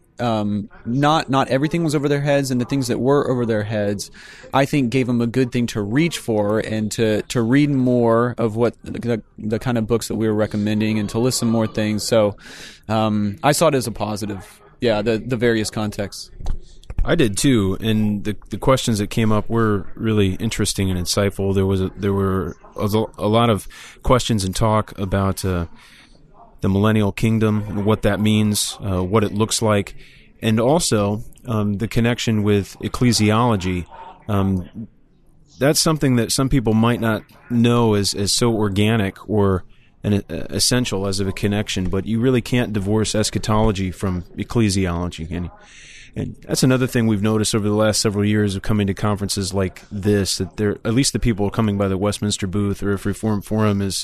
Um, not not everything was over their heads, and the things that were over their heads, I think, gave them a good thing to reach for and to, to read more of what the, the kind of books that we were recommending and to listen more things. So um, I saw it as a positive. Yeah, the the various contexts. I did too, and the the questions that came up were really interesting and insightful. There was a, there were a, a lot of questions and talk about Uh, the millennial kingdom, what that means, uh, what it looks like, and also um, the connection with ecclesiology. Um, that's something that some people might not know as, as so organic or an, uh, essential as of a connection, but you really can't divorce eschatology from ecclesiology. And, and that's another thing we've noticed over the last several years of coming to conferences like this, that there, at least the people coming by the Westminster booth, or if Reformed Forum is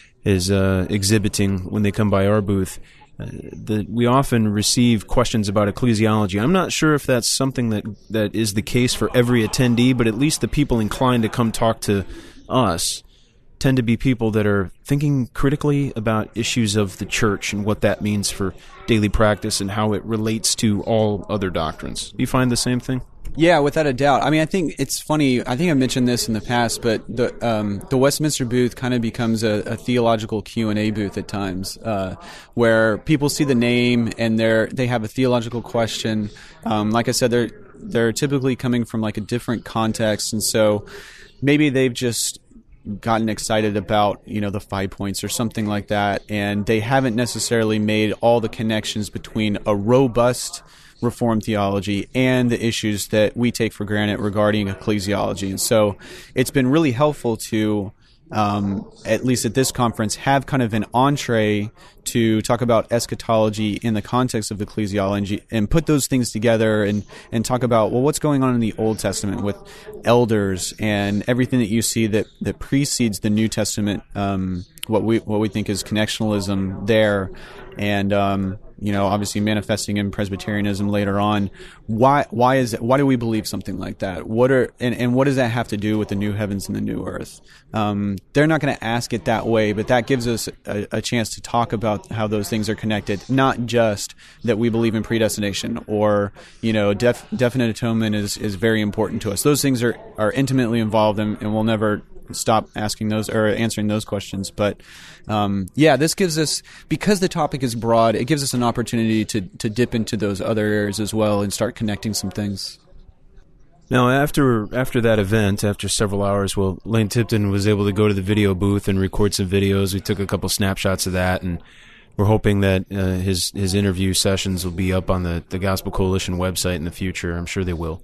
is uh, exhibiting when they come by our booth, uh, that we often receive questions about ecclesiology. I'm not sure if that's something that, that is the case for every attendee, but at least the people inclined to come talk to us tend to be people that are thinking critically about issues of the church and what that means for daily practice and how it relates to all other doctrines. Do you find the same thing? Yeah, without a doubt. I mean, I think it's funny. I think I mentioned this in the past, but the um, the Westminster booth kind of becomes a, a theological Q and A booth at times, uh, where people see the name and they're they have a theological question. Um, like I said, they're they're typically coming from like a different context, and so maybe they've just gotten excited about, you know, the five points or something like that, and they haven't necessarily made all the connections between a robust Reformed theology and the issues that we take for granted regarding ecclesiology. And so it's been really helpful to, um, at least at this conference, have kind of an entree to talk about eschatology in the context of ecclesiology and put those things together and, and talk about, well, what's going on in the Old Testament with elders and everything that you see that, that precedes the New Testament, um, what we what we think is connectionalism there, and um, you know, obviously manifesting in Presbyterianism later on. Why why is it, why do we believe something like that? What are and, and what does that have to do with the new heavens and the new earth? Um, they're not going to ask it that way, but that gives us a, a chance to talk about how those things are connected. Not just that we believe in predestination or, you know, def, definite atonement is is very important to us. Those things are are intimately involved, and, and we'll never stop asking those or answering those questions. But um, yeah, this gives us, because the topic is broad, it gives us an opportunity to to dip into those other areas as well and start connecting some things. Now, after after that event, after several hours, well, Lane Tipton was able to go to the video booth and record some videos. We took a couple snapshots of that, and we're hoping that uh, his his interview sessions will be up on the, the Gospel Coalition website in the future. I'm sure they will.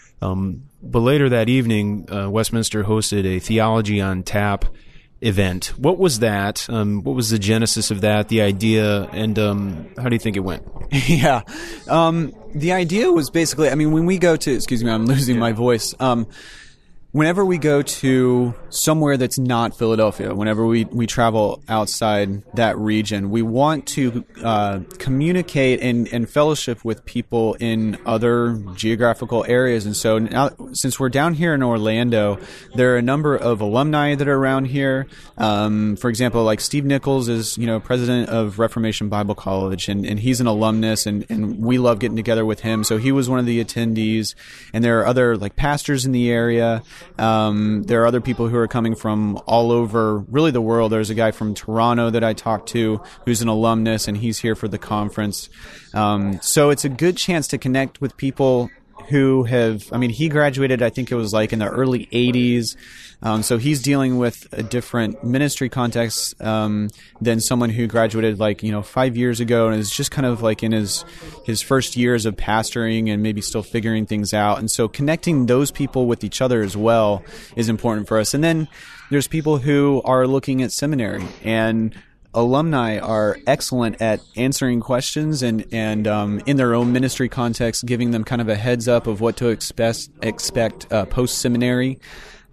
Um, but later that evening, uh, Westminster hosted a Theology on Tap event. What was that? Um, what was the genesis of that, the idea, and um, how do you think it went? Yeah. Um, the idea was basically, I mean, when we go to, excuse me, I'm losing my voice. Um, whenever we go to somewhere that's not Philadelphia, whenever we, we travel outside that region, we want to uh, communicate and, and fellowship with people in other geographical areas. And so now, since we're down here in Orlando, there are a number of alumni that are around here. Um, for example, like Steve Nichols is, you know, president of Reformation Bible College, and, and he's an alumnus, and, and we love getting together with him. So he was one of the attendees. And there are other like pastors in the area. Um, there are other people who are coming from all over, really the world. There's a guy from Toronto that I talked to who's an alumnus, and he's here for the conference. Um, so it's a good chance to connect with people who have, I mean, he graduated, I think it was like in the early eighties. Um, so he's dealing with a different ministry context um, than someone who graduated like, you know, five years ago and is just kind of like in his his first years of pastoring and maybe still figuring things out. And so connecting those people with each other as well is important for us. And then there's people who are looking at seminary, and alumni are excellent at answering questions and, and um, in their own ministry context, giving them kind of a heads up of what to expect, expect uh, post-seminary.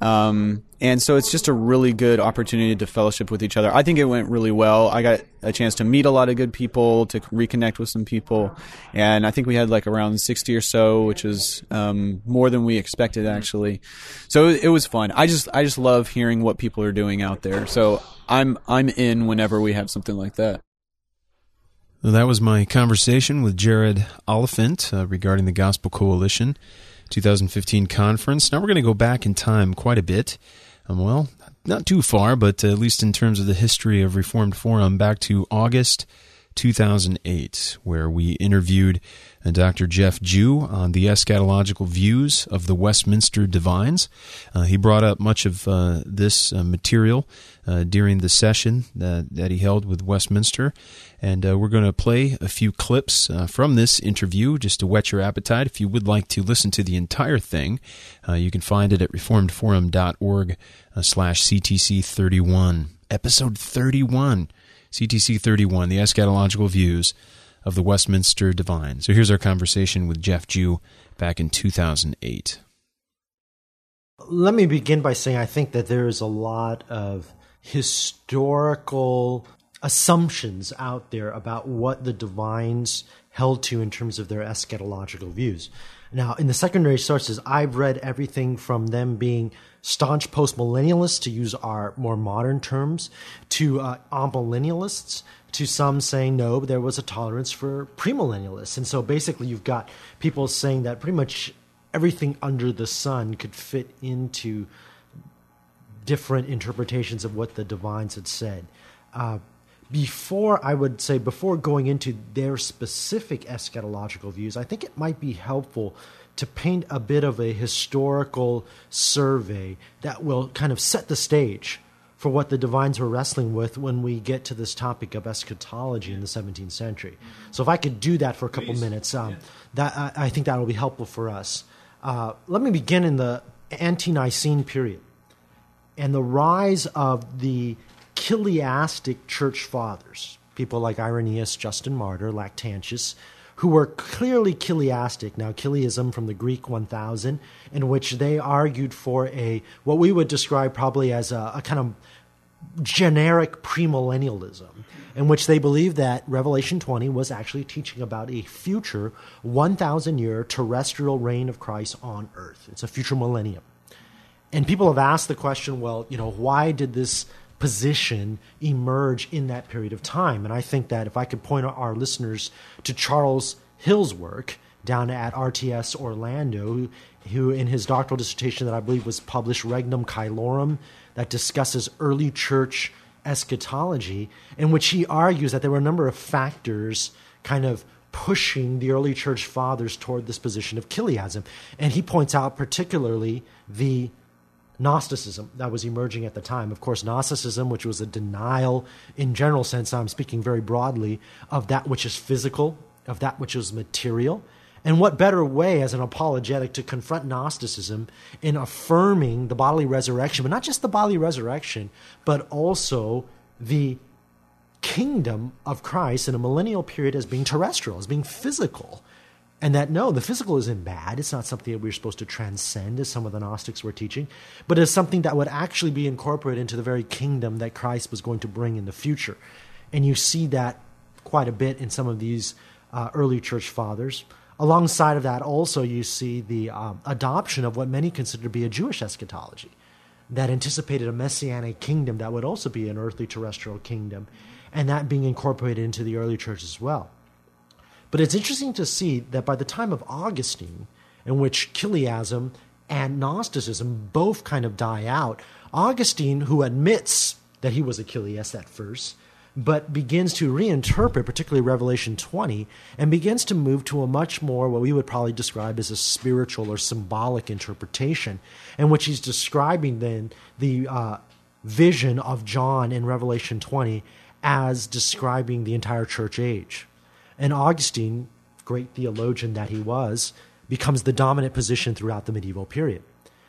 Um, and so it's just a really good opportunity to fellowship with each other. I think it went really well. I got a chance to meet a lot of good people, to reconnect with some people. And I think we had like around sixty or so, which is um, more than we expected, actually. So it was fun. I just I just love hearing what people are doing out there. So I'm I'm in whenever we have something like that. Well, that was my conversation with Jared Oliphant uh, regarding the Gospel Coalition twenty fifteen conference. Now we're going to go back in time quite a bit. Um, well, not too far, but uh, at least in terms of the history of Reformed Forum, back to August two thousand eight, where we interviewed uh, Doctor Jeff Jew on the eschatological views of the Westminster Divines. Uh, he brought up much of uh, this uh, material uh, during the session that, that he held with Westminster, and uh, we're going to play a few clips uh, from this interview just to whet your appetite. If you would like to listen to the entire thing, uh, you can find it at reformedforum.org uh, slash CTC thirty-one. Episode thirty-one. C T C thirty-one, the eschatological views of the Westminster Divine. So here's our conversation with Jeff Jew back in two thousand eight. Let me begin by saying I think that there is a lot of historical assumptions out there about what the divines held to in terms of their eschatological views. Now, in the secondary sources, I've read everything from them being staunch postmillennialists, to use our more modern terms, to uh, amillennialists, to some saying no, there was a tolerance for premillennialists. And so basically you've got people saying that pretty much everything under the sun could fit into different interpretations of what the divines had said. Uh, Before, I would say, before going into their specific eschatological views, I think it might be helpful to paint a bit of a historical survey that will kind of set the stage for what the divines were wrestling with when we get to this topic of eschatology in the seventeenth century. So if I could do that for a couple Please. minutes, um, yeah. that I, I think that will be helpful for us. Uh, let me begin in the ante-Nicene period and the rise of the Chiliastic church fathers, people like Irenaeus, Justin Martyr, Lactantius, who were clearly Chiliastic. Now, Chiliasm from the Greek one thousand, in which they argued for a what we would describe probably as a, a kind of generic premillennialism, in which they believed that Revelation twenty was actually teaching about a future one thousand year terrestrial reign of Christ on earth. It's a future millennium. And people have asked the question, well, you know, why did this position emerge in that period of time? And I think that if I could point our listeners to Charles Hill's work down at R T S Orlando, who, who in his doctoral dissertation that I believe was published, Regnum Caelorum, that discusses early church eschatology, in which he argues that there were a number of factors kind of pushing the early church fathers toward this position of Chiliasm. And he points out particularly the Gnosticism that was emerging at the time. Of course, Gnosticism, which was a denial in general sense, I'm speaking very broadly, of that which is physical, of that which is material. And what better way as an apologetic to confront Gnosticism in affirming the bodily resurrection, but not just the bodily resurrection, but also the kingdom of Christ in a millennial period as being terrestrial, as being physical. And that, no, the physical isn't bad. It's not something that we're supposed to transcend, as some of the Gnostics were teaching, but it's something that would actually be incorporated into the very kingdom that Christ was going to bring in the future. And you see that quite a bit in some of these uh, early church fathers. Alongside of that, also, you see the um, adoption of what many consider to be a Jewish eschatology that anticipated a messianic kingdom that would also be an earthly terrestrial kingdom, and that being incorporated into the early church as well. But it's interesting to see that by the time of Augustine, in which Chiliasm and Gnosticism both kind of die out, Augustine, who admits that he was a Chiliast at first, but begins to reinterpret, particularly Revelation twenty, and begins to move to a much more what we would probably describe as a spiritual or symbolic interpretation, in which he's describing then the uh, vision of John in Revelation twenty as describing the entire church age. And Augustine, great theologian that he was, becomes the dominant position throughout the medieval period.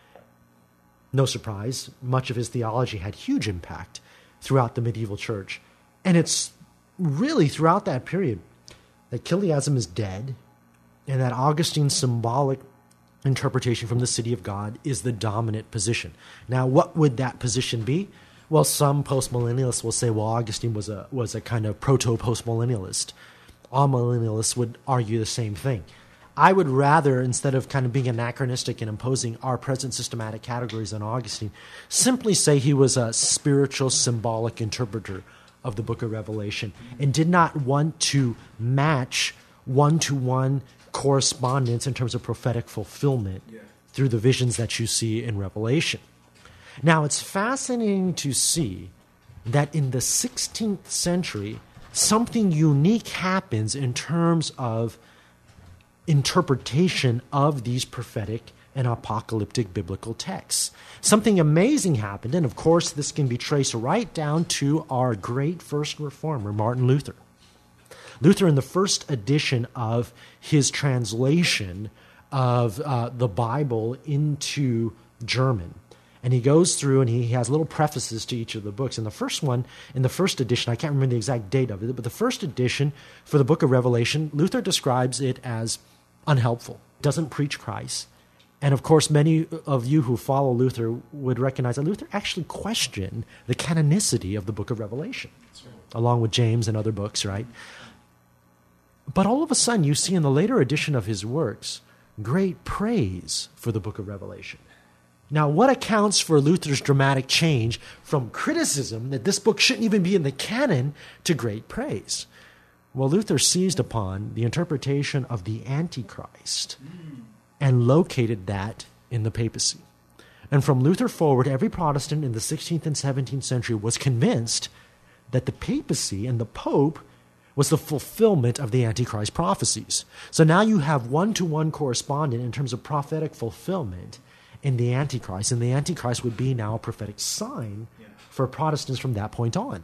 No surprise, much of his theology had huge impact throughout the medieval church. And it's really throughout that period that Chiliasm is dead, and that Augustine's symbolic interpretation from the city of God is the dominant position. Now, what would that position be? Well, some postmillennialists will say, well, Augustine was a was a kind of proto-postmillennialist. All millennialists would argue the same thing. I would rather, instead of kind of being anachronistic and imposing our present systematic categories on Augustine, simply say he was a spiritual, symbolic interpreter of the book of Revelation and did not want to match one-to-one correspondence in terms of prophetic fulfillment yeah. through the visions that you see in Revelation. Now, it's fascinating to see that in the sixteenth century, something unique happens in terms of interpretation of these prophetic and apocalyptic biblical texts. Something amazing happened, and of course this can be traced right down to our great first reformer, Martin Luther. Luther, in the first edition of his translation of uh, the Bible into German, and he goes through and he has little prefaces to each of the books. And the first one, in the first edition, I can't remember the exact date of it, but the first edition for the book of Revelation, Luther describes it as unhelpful, doesn't preach Christ. And of course, many of you who follow Luther would recognize that Luther actually questioned the canonicity of the book of Revelation, right, along with James and other books, right? But all of a sudden, you see in the later edition of his works, great praise for the book of Revelation. Now, what accounts for Luther's dramatic change from criticism that this book shouldn't even be in the canon to great praise? Well, Luther seized upon the interpretation of the Antichrist and located that in the papacy. And from Luther forward, every Protestant in the sixteenth and seventeenth century was convinced that the papacy and the Pope was the fulfillment of the Antichrist prophecies. So now you have one-to-one correspondent in terms of prophetic fulfillment in the Antichrist, and the Antichrist would be now a prophetic sign for Protestants from that point on.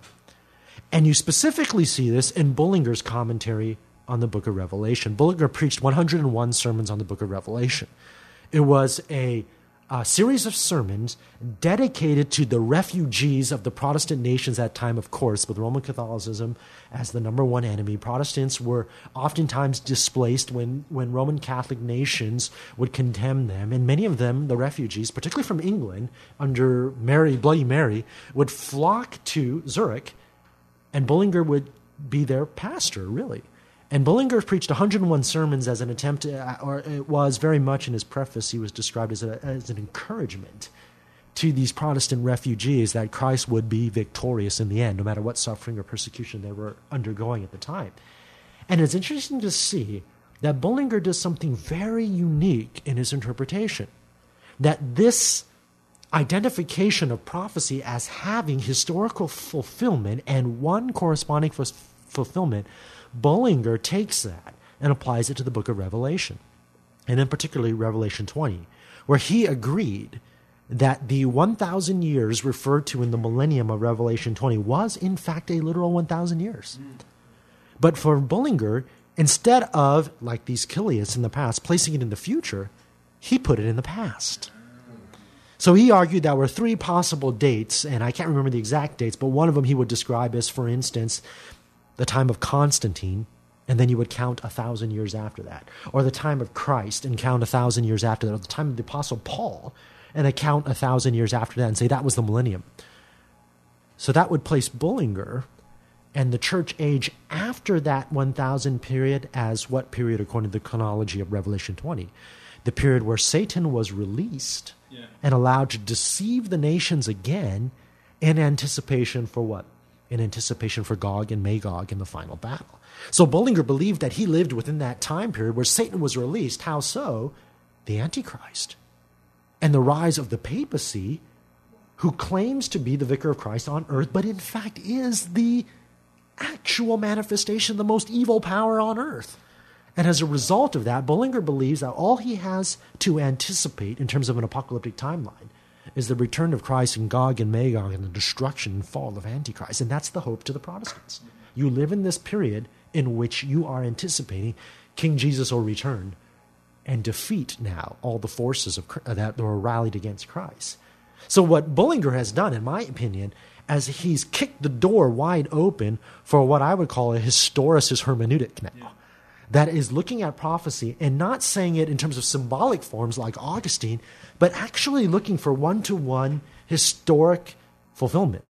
And you specifically see this in Bullinger's commentary on the book of Revelation. Bullinger preached one hundred one sermons on the book of Revelation. It was a, a series of sermons dedicated to the refugees of the Protestant nations at that time, of course, with Roman Catholicism as the number one enemy. Protestants were oftentimes displaced when, when Roman Catholic nations would condemn them. And many of them, the refugees, particularly from England, under Mary, Bloody Mary, would flock to Zurich, and Bullinger would be their pastor, really. And Bullinger preached one hundred one sermons as an attempt, to, or it was very much in his preface, he was described as, a, as an encouragement to these Protestant refugees that Christ would be victorious in the end, no matter what suffering or persecution they were undergoing at the time. And it's interesting to see that Bullinger does something very unique in his interpretation, that this identification of prophecy as having historical fulfillment and one corresponding f- fulfillment, Bullinger takes that and applies it to the book of Revelation, and in particularly Revelation twenty, where he agreed that the one thousand years referred to in the millennium of Revelation twenty was, in fact, a literal one thousand years. Mm. But for Bullinger, instead of, like these Chiliasts in the past, placing it in the future, he put it in the past. So he argued there were three possible dates, and I can't remember the exact dates, but one of them he would describe as, for instance, the time of Constantine, and then you would count a thousand years after that. Or the time of Christ and count a thousand years after that. Or the time of the Apostle Paul and account a thousand years after that and say that was the millennium. So that would place Bullinger and the church age after that one thousand period as what period according to the chronology of Revelation twenty? The period where Satan was released yeah. and allowed to deceive the nations again in anticipation for what? In anticipation for Gog and Magog in the final battle. So Bullinger believed that he lived within that time period where Satan was released. How so? The Antichrist. And the rise of the papacy, who claims to be the vicar of Christ on earth, but in fact is the actual manifestation of the most evil power on earth. And as a result of that, Bullinger believes that all he has to anticipate in terms of an apocalyptic timeline is the return of Christ and Gog and Magog and the destruction and fall of Antichrist. And that's the hope to the Protestants. You live in this period in which you are anticipating King Jesus will return and defeat now all the forces of that were rallied against Christ. So what Bullinger has done, in my opinion, as he's kicked the door wide open for what I would call a historicist hermeneutic now. Yeah. That is looking at prophecy and not saying it in terms of symbolic forms like Augustine, but actually looking for one-to-one historic fulfillment.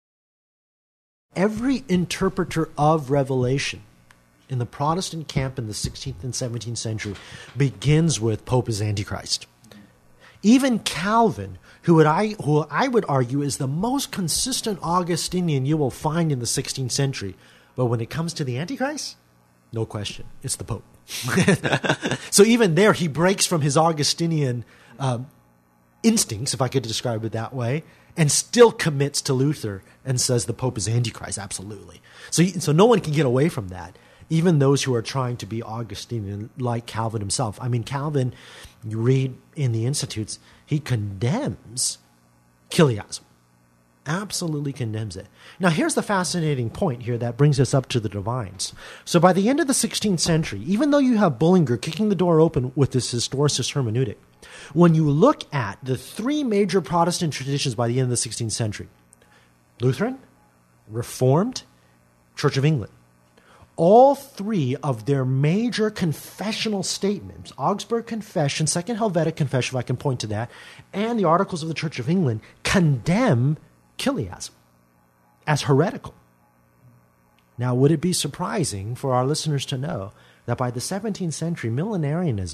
Every interpreter of Revelation in the Protestant camp in the sixteenth and seventeenth century begins with Pope as Antichrist. Even Calvin, who, would I, who I would argue is the most consistent Augustinian you will find in the sixteenth century, but when it comes to the Antichrist, no question, it's the Pope. So even there, he breaks from his Augustinian um, instincts, if I could describe it that way, and still commits to Luther and says the Pope is Antichrist, absolutely. So, so no one can get away from that, even those who are trying to be Augustinian, like Calvin himself. I mean, Calvin, you read in the Institutes, he condemns Chiliasm. Absolutely condemns it. Now, here's the fascinating point here that brings us up to the divines. So by the end of the sixteenth century, even though you have Bullinger kicking the door open with this historicist hermeneutic, when you look at the three major Protestant traditions by the end of the sixteenth century, Lutheran, Reformed, Church of England, all three of their major confessional statements, Augsburg Confession, Second Helvetic Confession, if I can point to that, and the Articles of the Church of England, condemn Chiliasm as heretical. Now, would it be surprising for our listeners to know that by the seventeenth century, millenarianism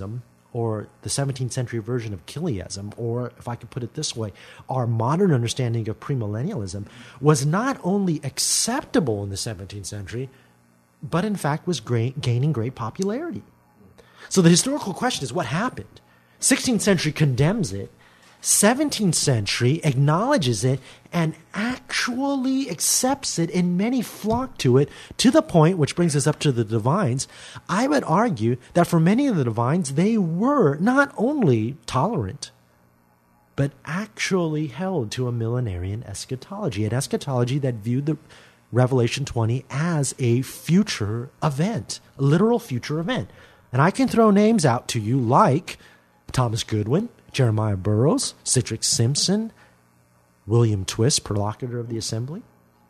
or the seventeenth century version of Chiliasm, or if I could put it this way, our modern understanding of premillennialism, was not only acceptable in the seventeenth century, but in fact was great, gaining great popularity. So the historical question is, what happened? sixteenth century condemns it. seventeenth century acknowledges it and actually accepts it, and many flock to it, to the point, which brings us up to the divines. I would argue that for many of the divines, they were not only tolerant, but actually held to a millenarian eschatology, an eschatology that viewed the Revelation twenty as a future event, a literal future event. And I can throw names out to you like Thomas Goodwin, Jeremiah Burroughs, Citrick Simpson, William Twist, Prolocutor of the Assembly.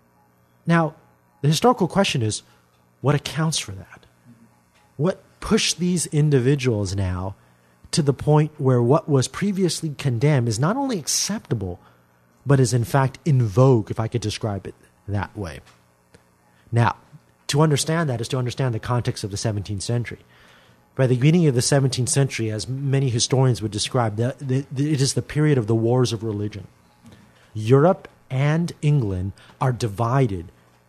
Now, the historical question is, what accounts for that? What pushed these individuals now to the point where what was previously condemned is not only acceptable, but is in fact in vogue, if I could describe it that way? Now, to understand that is to understand the context of the seventeenth century. By the beginning of the seventeenth century, as many historians would describe, the, the, the, it is the period of the wars of religion. Europe and England are divided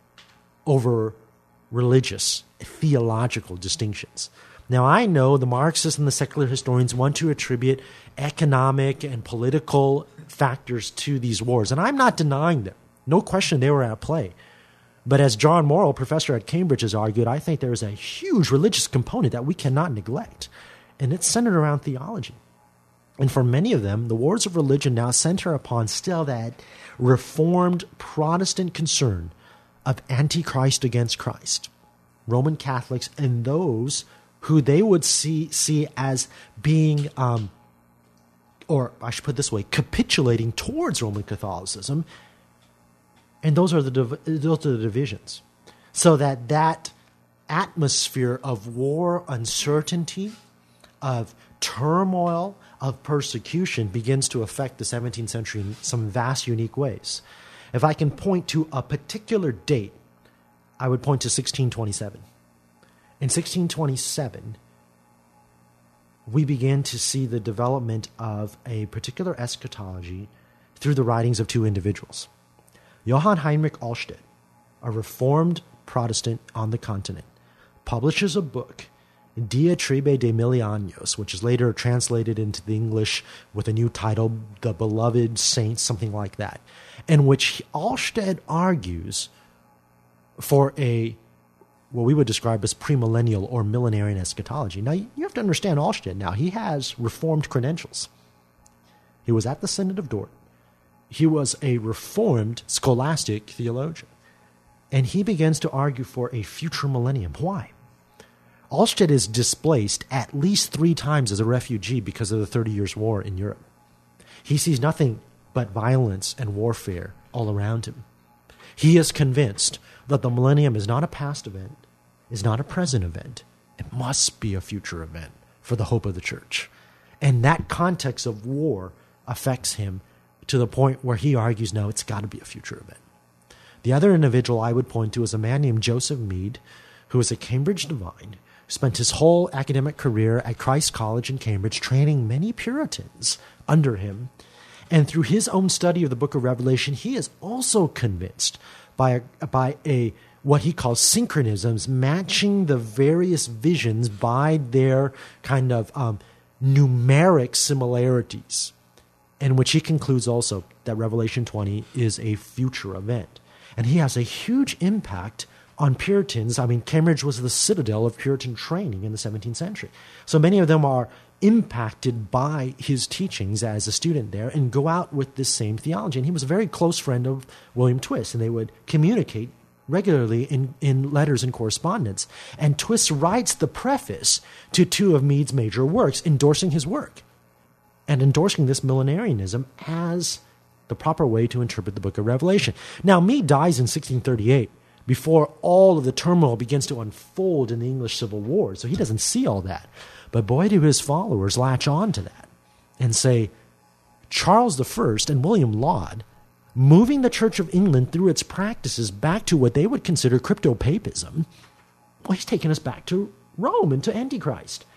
over religious, theological distinctions. Now, I know the Marxists and the secular historians want to attribute economic and political factors to these wars, and I'm not denying them. No question they were at play. But as John Morrill, professor at Cambridge, has argued, I think there is a huge religious component that we cannot neglect, and it's centered around theology. And for many of them, the wars of religion now center upon still that Reformed Protestant concern of Antichrist against Christ, Roman Catholics, and those who they would see, see as being, um, or I should put it this way, capitulating towards Roman Catholicism. And those are the div- those are the divisions. So that that atmosphere of war, uncertainty, of turmoil, of persecution begins to affect the seventeenth century in some vast, unique ways. If I can point to a particular date, I would point to sixteen twenty-seven. In sixteen twenty-seven, we began to see the development of a particular eschatology through the writings of two individuals. Johann Heinrich Alsted, a Reformed Protestant on the continent, publishes a book, Diatribe de Milianos, which is later translated into the English with a new title, The Beloved Saints, something like that, in which Alsted argues for a, what we would describe as premillennial or millenarian eschatology. Now, you have to understand Alsted now. He has Reformed credentials. He was at the Synod of Dort. He was a Reformed scholastic theologian. And he begins to argue for a future millennium. Why? Alsted is displaced at least three times as a refugee because of the Thirty Years' War in Europe. He sees nothing but violence and warfare all around him. He is convinced that the millennium is not a past event, is not a present event. It must be a future event for the hope of the church. And that context of war affects him to the point where he argues, no, it's got to be a future event. The other individual I would point to is a man named Joseph Mead, who is a Cambridge divine, who spent his whole academic career at Christ College in Cambridge training many Puritans under him. And through his own study of the book of Revelation, he is also convinced by a, by a what he calls synchronisms, matching the various visions by their kind of um, numeric similarities, in which he concludes also that Revelation twenty is a future event. And he has a huge impact on Puritans. I mean, Cambridge was the citadel of Puritan training in the seventeenth century. So many of them are impacted by his teachings as a student there and go out with this same theology. And he was a very close friend of William Twist, and they would communicate regularly in, in letters and correspondence. And Twist writes the preface to two of Mead's major works, endorsing his work and endorsing this millenarianism as the proper way to interpret the book of Revelation. Now, Mead dies in sixteen thirty-eight, before all of the turmoil begins to unfold in the English Civil War, so he doesn't see all that. But boy, do his followers latch on to that and say, Charles the First and William Laud, moving the Church of England through its practices back to what they would consider crypto-papism, well, he's taken us back to Rome and to Antichrist.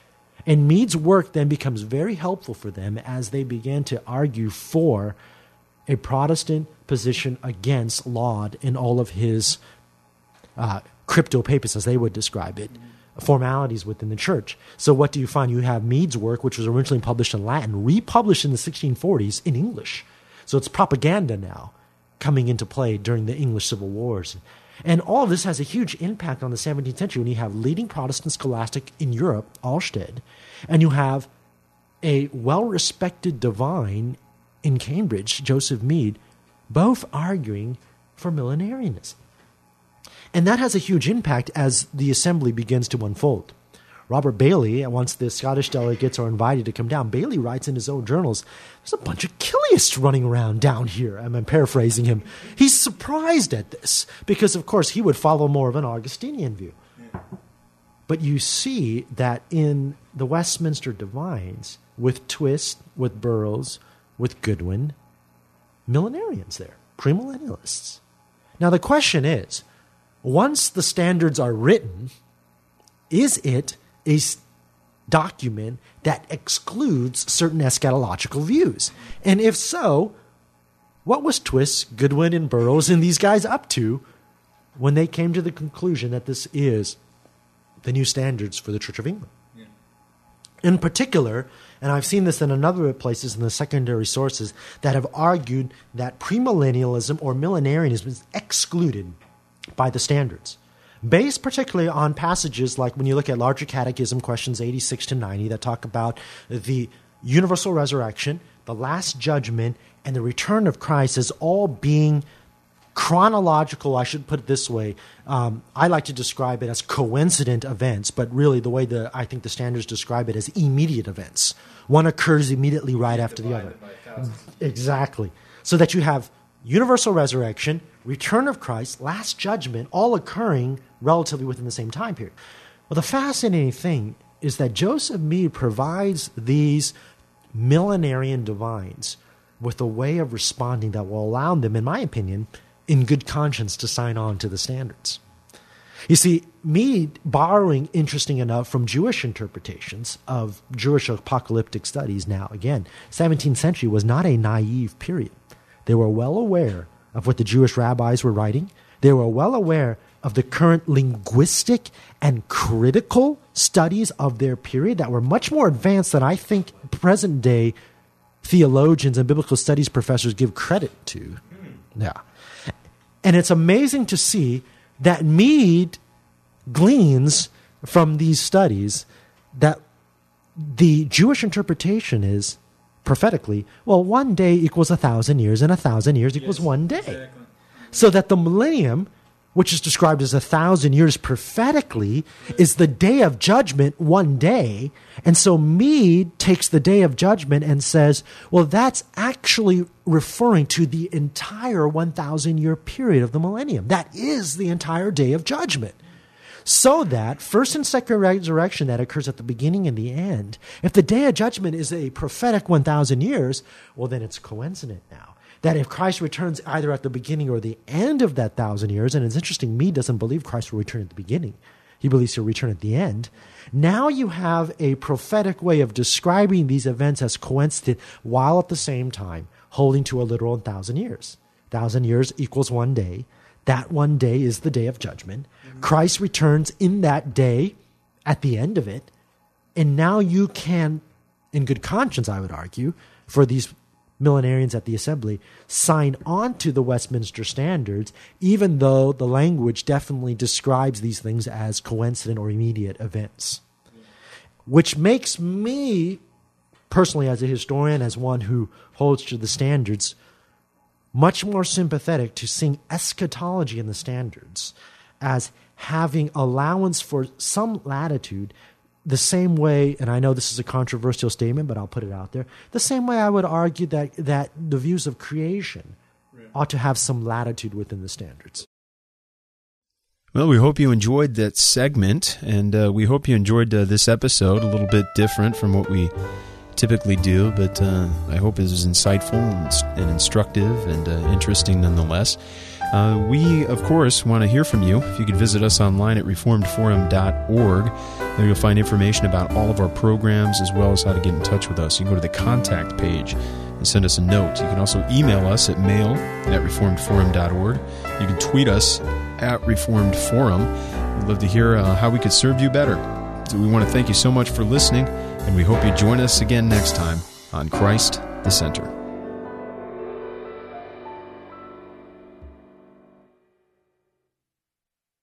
And Mead's work then becomes very helpful for them as they begin to argue for a Protestant position against Laud in all of his uh, crypto-papists, as they would describe it, formalities within the church. So what do you find? You have Mead's work, which was originally published in Latin, republished in the sixteen forties in English. So it's propaganda now coming into play during the English Civil Wars. And all of this has a huge impact on the seventeenth century when you have leading Protestant scholastic in Europe, Alsted, and you have a well-respected divine in Cambridge, Joseph Mead, both arguing for millenarianism. And that has a huge impact as the assembly begins to unfold. Robert Bailey, once the Scottish delegates are invited to come down, Bailey writes in his own journals, there's a bunch of Chiliasts running around down here. I'm paraphrasing him. He's surprised at this because, of course, he would follow more of an Augustinian view. But you see that in the Westminster Divines, with Twist, with Burroughs, with Goodwin, millenarians there, premillennialists. Now the question is, once the standards are written, is it a document that excludes certain eschatological views? And if so, what was Twist, Goodwin, and Burroughs and these guys up to when they came to the conclusion that this is the new standards for the Church of England? Yeah. In particular, and I've seen this in another places in the secondary sources that have argued that premillennialism or millenarianism is excluded by the standards, based particularly on passages like when you look at Larger Catechism questions eighty-six to ninety that talk about the universal resurrection, the last judgment, and the return of Christ as all being chronological. I should put it this way. Um, I like to describe it as coincident events, but really the way the I think the standards describe it as immediate events. One occurs immediately right after the other. Exactly. So that you have universal resurrection, return of Christ, last judgment, all occurring relatively within the same time period. Well, the fascinating thing is that Joseph Mead provides these millenarian divines with a way of responding that will allow them, in my opinion, in good conscience to sign on to the standards. You see, Mead, borrowing, interesting enough, from Jewish interpretations of Jewish apocalyptic studies, now again, seventeenth century was not a naive period. They were well aware of what the Jewish rabbis were writing. They were well aware of the current linguistic and critical studies of their period that were much more advanced than I think present-day theologians and biblical studies professors give credit to. Yeah. And it's amazing to see that Mead gleans from these studies that the Jewish interpretation is prophetically, well, one day equals a thousand years, and a thousand years equals yes, one day. Exactly. So that the millennium, which is described as a thousand years prophetically, is the day of judgment one day. And so Mead takes the day of judgment and says, well, that's actually referring to the entire one thousand year period of the millennium. That is the entire day of judgment. So that first and second resurrection that occurs at the beginning and the end, if the day of judgment is a prophetic one thousand years, well, then it's coincident now. That if Christ returns either at the beginning or the end of that thousand years, and it's interesting, Mead doesn't believe Christ will return at the beginning. He believes he'll return at the end. Now you have a prophetic way of describing these events as coincident while at the same time holding to a literal thousand years. Thousand years equals one day. That one day is the day of judgment. Mm-hmm. Christ returns in that day at the end of it. And now you can, in good conscience, I would argue, for these millenarians at the assembly, sign on to the Westminster Standards, even though the language definitely describes these things as coincident or immediate events. Yeah. Which makes me, personally as a historian, as one who holds to the standards, much more sympathetic to seeing eschatology in the standards as having allowance for some latitude, the same way, and I know this is a controversial statement, but I'll put it out there, the same way I would argue that, that the views of creation right. ought to have some latitude within the standards. Well, we hope you enjoyed that segment, and uh, we hope you enjoyed uh, this episode, a little bit different from what we typically do, but uh, I hope it was insightful and, and instructive and uh, interesting nonetheless. Uh, we, of course, want to hear from you. If you could visit us online at reformed forum dot org, there you'll find information about all of our programs as well as how to get in touch with us. You can go to the contact page and send us a note. You can also email us at mail at reformed forum dot org. You can tweet us at Reformed Forum. We'd love to hear uh, how we could serve you better. So we want to thank you so much for listening, and we hope you join us again next time on Christ the Center.